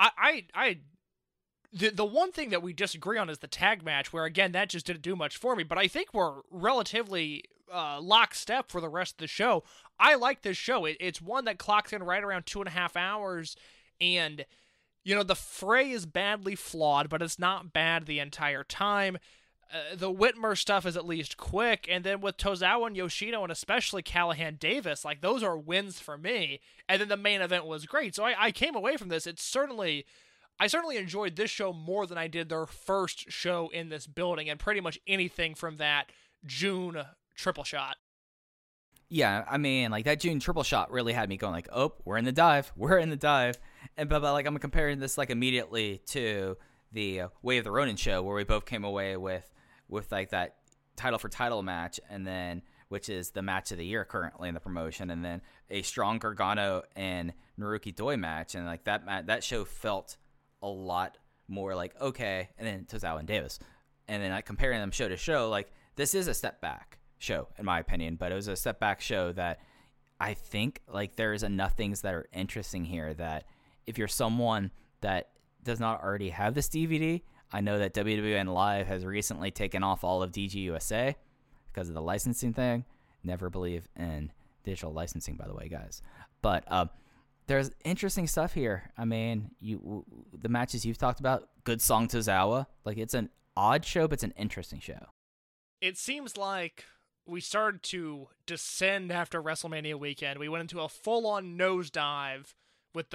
the one thing that we disagree on is the tag match, where again that just didn't do much for me. But I think we're relatively lockstep for the rest of the show. I like this show. It's one that clocks in right around 2.5 hours, and you know the fray is badly flawed, but it's not bad the entire time. The Whitmer stuff is at least quick, and then with Tozawa and Yoshino, and especially Callahan Davis, like those are wins for me. And then the main event was great, so I came away from this. I certainly enjoyed this show more than I did their first show in this building, and pretty much anything from that June triple shot.
Yeah, I mean, like that June triple shot really had me going like, oh, we're in the dive, and but like I'm comparing this like immediately to the Way of the Ronin show, where we both came away with like that title for title match, and then which is the match of the year currently in the promotion, and then a strong Gargano and Naruki Doi match, and like that show felt a lot more like okay, and then Tozawa and Davis, and then like comparing them show to show, like this is a step back show in my opinion, but it was a step back show that I think like there's enough things that are interesting here that if you're someone that does not already have this DVD, I know that WWN Live has recently taken off all of DGUSA because of the licensing thing. Never believe in digital licensing, by the way, guys. But there's interesting stuff here. I mean, the matches you've talked about, good song Tozawa. Like, it's an odd show, but it's an interesting show.
It seems like we started to descend after WrestleMania weekend. We went into a full-on nosedive with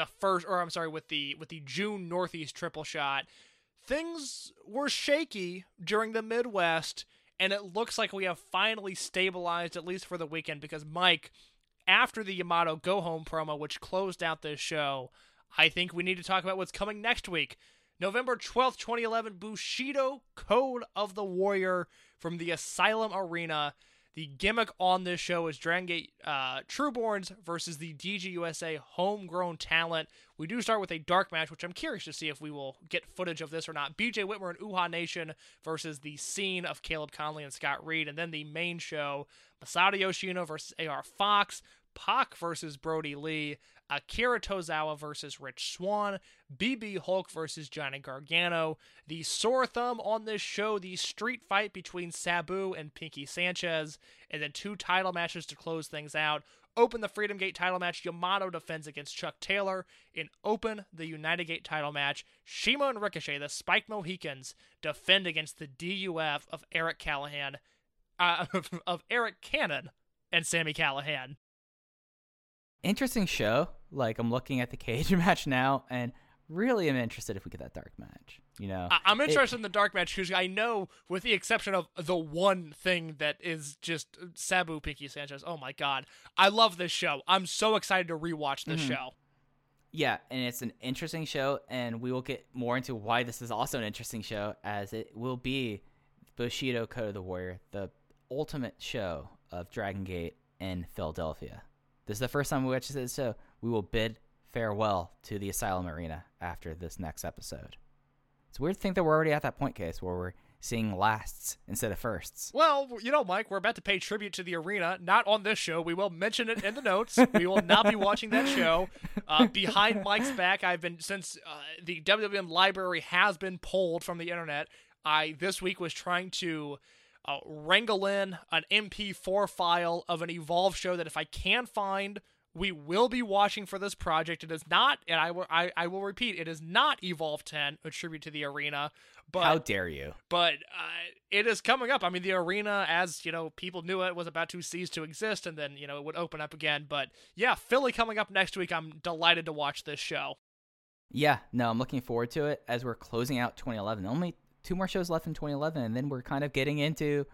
the June Northeast triple shot. Things were shaky during the Midwest, and it looks like we have finally stabilized, at least for the weekend, because Mike, after the Yamato Go Home promo, which closed out this show, I think we need to talk about what's coming next week. November 12th, 2011, Bushido Code of the Warrior from the Asylum Arena. The gimmick on this show is Dragon Gate Trueborns versus the DGUSA homegrown talent. We do start with a dark match, which I'm curious to see if we will get footage of this or not. BJ Whitmer and Uhaa Nation versus the Scene of Caleb Conley and Scott Reed. And then the main show, Masato Yoshino versus AR Fox, Pac versus Brody Lee, Akira Tozawa versus Rich Swann, BB Hulk versus Johnny Gargano. The sore thumb on this show, the street fight between Sabu and Pinky Sanchez, and then 2 title matches to close things out. Open the Freedom Gate title match, Yamato defends against Chuck Taylor. And open the United Gate title match, Shima and Ricochet, the Spike Mohicans, defend against the DUF of Eric Callahan, of Eric Cannon and Sami Callihan.
Interesting show. Like, I'm looking at the cage match now, and really am interested if we get that dark match.
I'm interested in the dark match because I know, with the exception of the one thing that is just Sabu Pinky Sanchez. Oh my God, I love this show. I'm so excited to rewatch this show.
Yeah, and it's an interesting show, and we will get more into why this is also an interesting show, as it will be Bushido Code of the Warrior, the ultimate show of Dragon Gate in Philadelphia. This is the first time we watch this, so we will bid farewell to the Asylum Arena after this next episode. It's weird to think that we're already at that point, Case, where we're seeing lasts instead of firsts.
Well, Mike, we're about to pay tribute to the arena. Not on this show. We will mention it in the notes. We will not be watching that show. Behind Mike's back, since the WWM library has been pulled from the internet, I this week was trying to wrangle in an MP4 file of an Evolve show that if I can find, we will be watching for this project. It is not, and I will repeat, it is not Evolve 10, a tribute to the arena. But
how dare you?
But it is coming up. I mean, the arena, as people knew it, was about to cease to exist, and then it would open up again. But yeah, Philly coming up next week. I'm delighted to watch this show.
Yeah, no, I'm looking forward to it as we're closing out 2011. Only 2 more shows left in 2011, and then we're kind of getting into,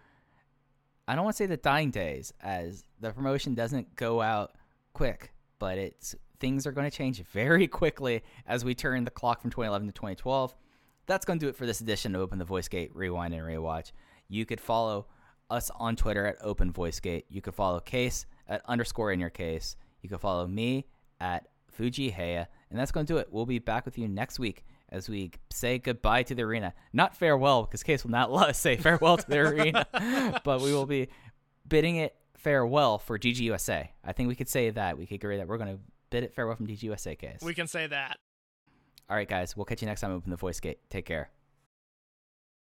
I don't want to say the dying days, as the promotion doesn't go out quick, but things are going to change very quickly as we turn the clock from 2011 to 2012. That's going to do it for this edition of Open the Voice Gate Rewind and Rewatch. You could follow us on Twitter at Open Voice Gate. You could follow Case at _InYourCase. You can follow me at Fuji Heya, and that's going to do it. We'll be back with you next week as we say goodbye to the arena. Not farewell, because Case will not let us say farewell to the arena, but we will be bidding it farewell for DGUSA. I think we could say that. We could agree that we're going to bid it farewell from DGUSA, Case.
We can say that.
All right, guys. We'll catch you next time. Open the Voice Gate. Take care.